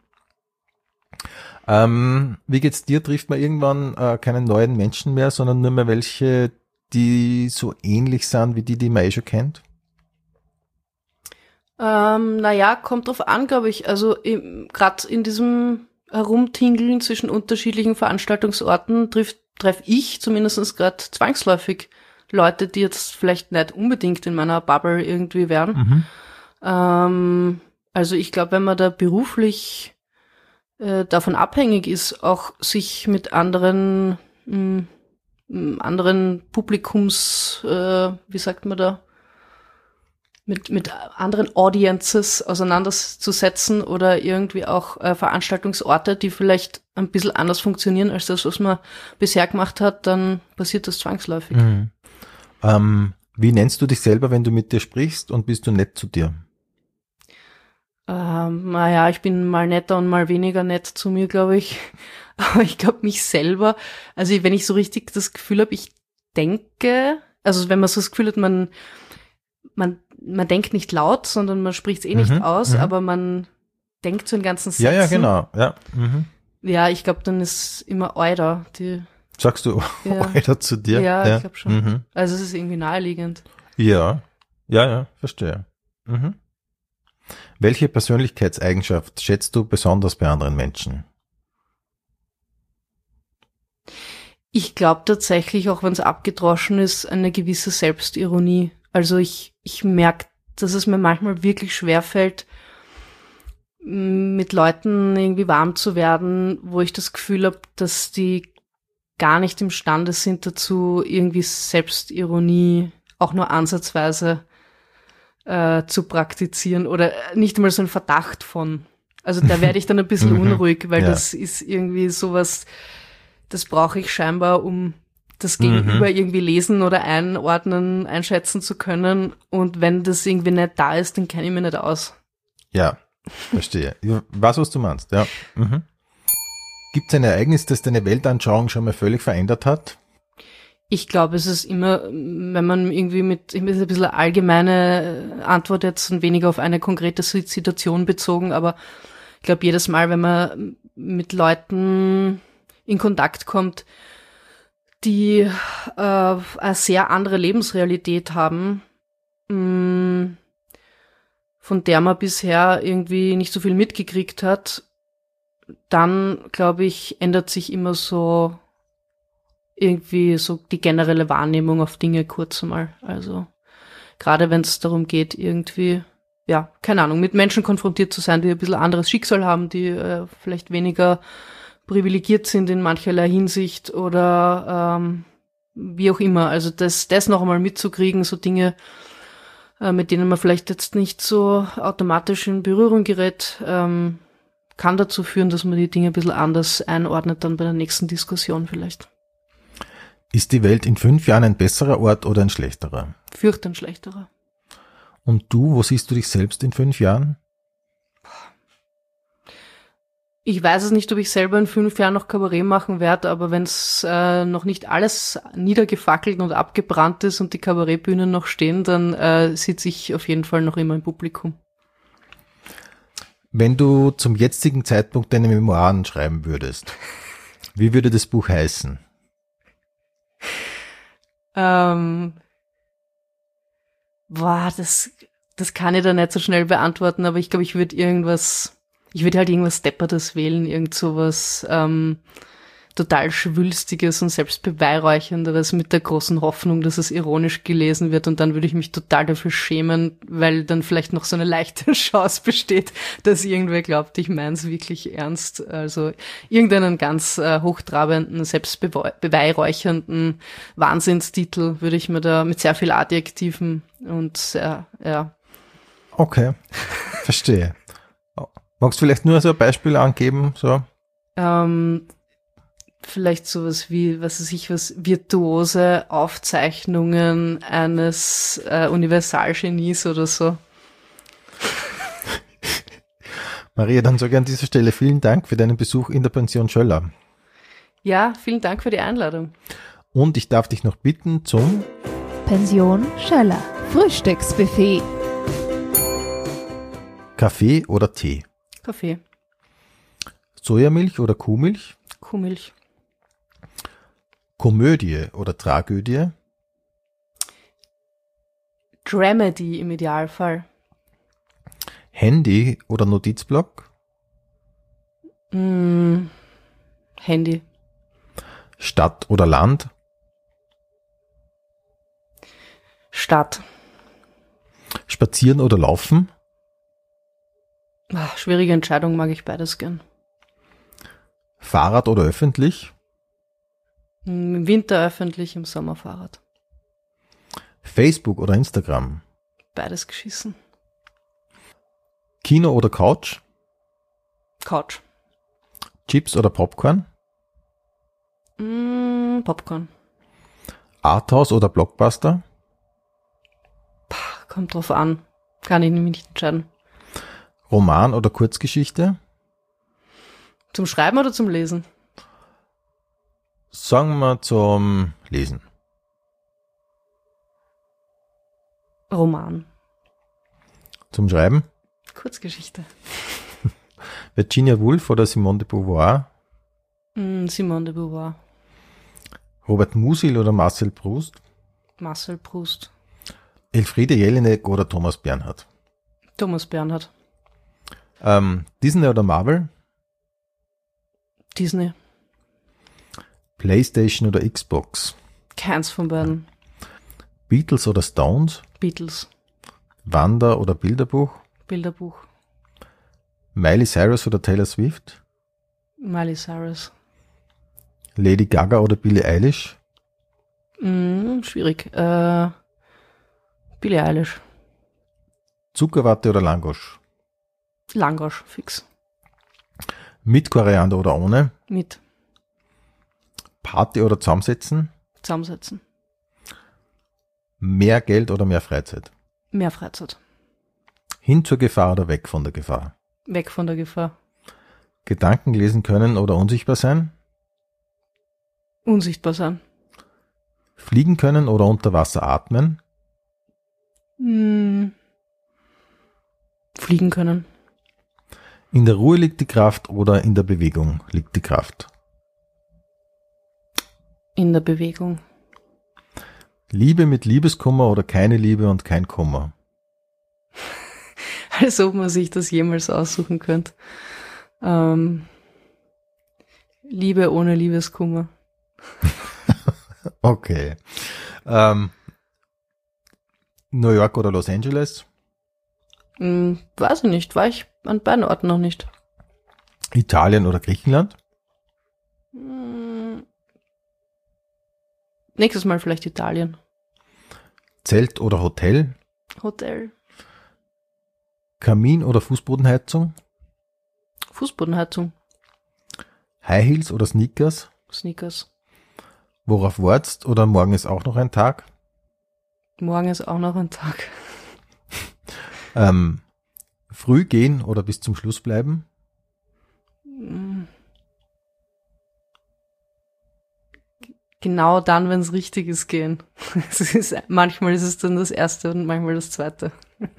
Ähm, wie geht's dir? Trifft man irgendwann äh, keine neuen Menschen mehr, sondern nur mehr welche, die so ähnlich sind wie die, die man eh schon kennt? Ähm, naja, kommt drauf an, glaube ich. Also gerade in diesem Herumtingeln zwischen unterschiedlichen Veranstaltungsorten trifft treffe ich zumindest gerade zwangsläufig Leute, die jetzt vielleicht nicht unbedingt in meiner Bubble irgendwie wären. Mhm. Ähm, also ich glaube, wenn man da beruflich davon abhängig ist, auch sich mit anderen mh, anderen Publikums, äh, wie sagt man da, mit mit anderen Audiences auseinanderzusetzen oder irgendwie auch äh, Veranstaltungsorte, die vielleicht ein bisschen anders funktionieren als das, was man bisher gemacht hat, dann passiert das zwangsläufig. Mhm. Ähm, wie nennst du dich selber, wenn du mit dir sprichst, und bist du nett zu dir? Ähm, naja, ich bin mal netter und mal weniger nett zu mir, glaube ich. Aber ich glaube, mich selber, also wenn ich so richtig das Gefühl habe, ich denke, also wenn man so das Gefühl hat, man, man, man denkt nicht laut, sondern man spricht es eh nicht mhm, aus, mhm. aber man denkt so in ganzen Sätzen. Ja, ja, genau. Ja, mhm. ja ich glaube, dann ist immer Euda. Die, Sagst du ja. Euda zu dir? Ja, ja. ich glaube schon. Mhm. Also es ist irgendwie naheliegend. Ja, ja, ja, verstehe. Mhm. Welche Persönlichkeitseigenschaft schätzt du besonders bei anderen Menschen? Ich glaube tatsächlich, auch wenn es abgedroschen ist, eine gewisse Selbstironie. Also ich, ich merke, dass es mir manchmal wirklich schwerfällt, mit Leuten irgendwie warm zu werden, wo ich das Gefühl habe, dass die gar nicht imstande sind dazu, irgendwie Selbstironie auch nur ansatzweise äh, zu praktizieren oder nicht mal so ein Verdacht von. Also da werde ich dann ein bisschen unruhig, weil ja. das ist irgendwie sowas, das brauche ich scheinbar, um das Gegenüber mhm. irgendwie lesen oder einordnen, einschätzen zu können. Und wenn das irgendwie nicht da ist, dann kenne ich mich nicht aus. Ja, verstehe. Ich weiß, was du meinst, ja. Mhm. Gibt es ein Ereignis, das deine Weltanschauung schon mal völlig verändert hat? Ich glaube, es ist immer, wenn man irgendwie mit, ich bin ein bisschen eine allgemeine Antwort jetzt und weniger auf eine konkrete Situation bezogen, aber ich glaube, jedes Mal, wenn man mit Leuten in Kontakt kommt, die äh, eine sehr andere Lebensrealität haben, mh, von der man bisher irgendwie nicht so viel mitgekriegt hat, dann, glaube ich, ändert sich immer so irgendwie so die generelle Wahrnehmung auf Dinge kurz mal. Also gerade wenn es darum geht, irgendwie, ja, keine Ahnung, mit Menschen konfrontiert zu sein, die ein bisschen anderes Schicksal haben, die äh, vielleicht weniger privilegiert sind in mancherlei Hinsicht oder ähm, wie auch immer. Also das, das noch einmal mitzukriegen, so Dinge, äh, mit denen man vielleicht jetzt nicht so automatisch in Berührung gerät, ähm, kann dazu führen, dass man die Dinge ein bisschen anders einordnet dann bei der nächsten Diskussion vielleicht. Ist die Welt in fünf Jahren ein besserer Ort oder ein schlechterer? Fürcht ein schlechterer. Und du, wo siehst du dich selbst in fünf Jahren? Ich weiß es nicht, ob ich selber in fünf Jahren noch Kabarett machen werde, aber wenn es äh, noch nicht alles niedergefackelt und abgebrannt ist und die Kabarettbühnen noch stehen, dann äh, sitze ich auf jeden Fall noch immer im Publikum. Wenn du zum jetzigen Zeitpunkt deine Memoiren schreiben würdest, wie würde das Buch heißen? Ähm, boah, das, das kann ich da nicht so schnell beantworten, aber ich glaube, ich würde irgendwas, ich würde halt irgendwas Deppertes wählen, irgend sowas ähm, total Schwülstiges und Selbstbeweihräuchernderes mit der großen Hoffnung, dass es ironisch gelesen wird, und dann würde ich mich total dafür schämen, weil dann vielleicht noch so eine leichte Chance besteht, dass irgendwer glaubt, ich meine es wirklich ernst. Also irgendeinen ganz äh, hochtrabenden, selbstbeweihräuchernden Wahnsinnstitel würde ich mir da mit sehr viel Adjektiven und sehr, ja. Okay, verstehe. Magst du vielleicht nur so ein Beispiel angeben? So? Ähm, vielleicht sowas wie, was weiß ich, was virtuose Aufzeichnungen eines äh, Universalgenies oder so. Maria, dann sage ich an dieser Stelle vielen Dank für deinen Besuch in der Pension Schöller. Ja, vielen Dank für die Einladung. Und ich darf dich noch bitten zum Pension Schöller Frühstücksbuffet. Kaffee oder Tee? Kaffee. Sojamilch oder Kuhmilch? Kuhmilch. Komödie oder Tragödie? Dramedy im Idealfall. Handy oder Notizblock? Mm, Handy. Stadt oder Land? Stadt. Spazieren oder Laufen? Ach, schwierige Entscheidung, mag ich beides gern. Fahrrad oder öffentlich? Im Winter öffentlich, im Sommer Fahrrad. Facebook oder Instagram? Beides geschissen. Kino oder Couch? Couch. Chips oder Popcorn? Mm, Popcorn. Arthouse oder Blockbuster? Pah, kommt drauf an. Kann ich nämlich nicht entscheiden. Roman oder Kurzgeschichte? Zum Schreiben oder zum Lesen? Sagen wir zum Lesen. Roman. Zum Schreiben? Kurzgeschichte. Virginia Woolf oder Simone de Beauvoir? Mm, Simone de Beauvoir. Robert Musil oder Marcel Proust? Marcel Proust. Elfriede Jelinek oder Thomas Bernhard? Thomas Bernhard. Ähm, Disney oder Marvel? Disney. PlayStation oder Xbox? Keins von beiden. Beatles oder Stones? Beatles. Wander oder Bilderbuch? Bilderbuch. Miley Cyrus oder Taylor Swift? Miley Cyrus. Lady Gaga oder Billie Eilish? Mm, schwierig. Äh, Billie Eilish. Zuckerwatte oder Langosch? Langosch, fix. Mit Koriander oder ohne? Mit. Party oder zusammensetzen? Zusammensetzen. Mehr Geld oder mehr Freizeit? Mehr Freizeit. Hin zur Gefahr oder weg von der Gefahr? Weg von der Gefahr. Gedanken lesen können oder unsichtbar sein? Unsichtbar sein. Fliegen können oder unter Wasser atmen? Hm. Fliegen können. In der Ruhe liegt die Kraft oder in der Bewegung liegt die Kraft? In der Bewegung. Liebe mit Liebeskummer oder keine Liebe und kein Kummer? Als ob man sich das jemals aussuchen könnte. Ähm, Liebe ohne Liebeskummer. Okay. Ähm, New York oder Los Angeles? Hm, weiß ich nicht. War ich an beiden Orten noch nicht. Italien oder Griechenland? Hm, nächstes Mal vielleicht Italien. Zelt oder Hotel? Hotel. Kamin oder Fußbodenheizung? Fußbodenheizung. High Heels oder Sneakers? Sneakers. Worauf wartest oder morgen ist auch noch ein Tag? Morgen ist auch noch ein Tag. Ähm, früh gehen oder bis zum Schluss bleiben? Hm, genau dann, wenn es richtig ist, gehen. Es ist, manchmal ist es dann das erste und manchmal das zweite.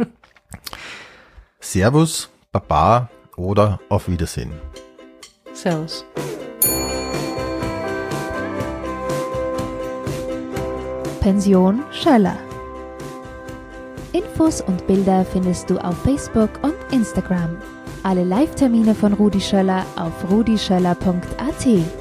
Servus, Baba oder auf Wiedersehen. Servus. Pension Schöller. Infos und Bilder findest du auf Facebook und Instagram. Alle Live-Termine von Rudi Schöller auf rudi schöller punkt a t.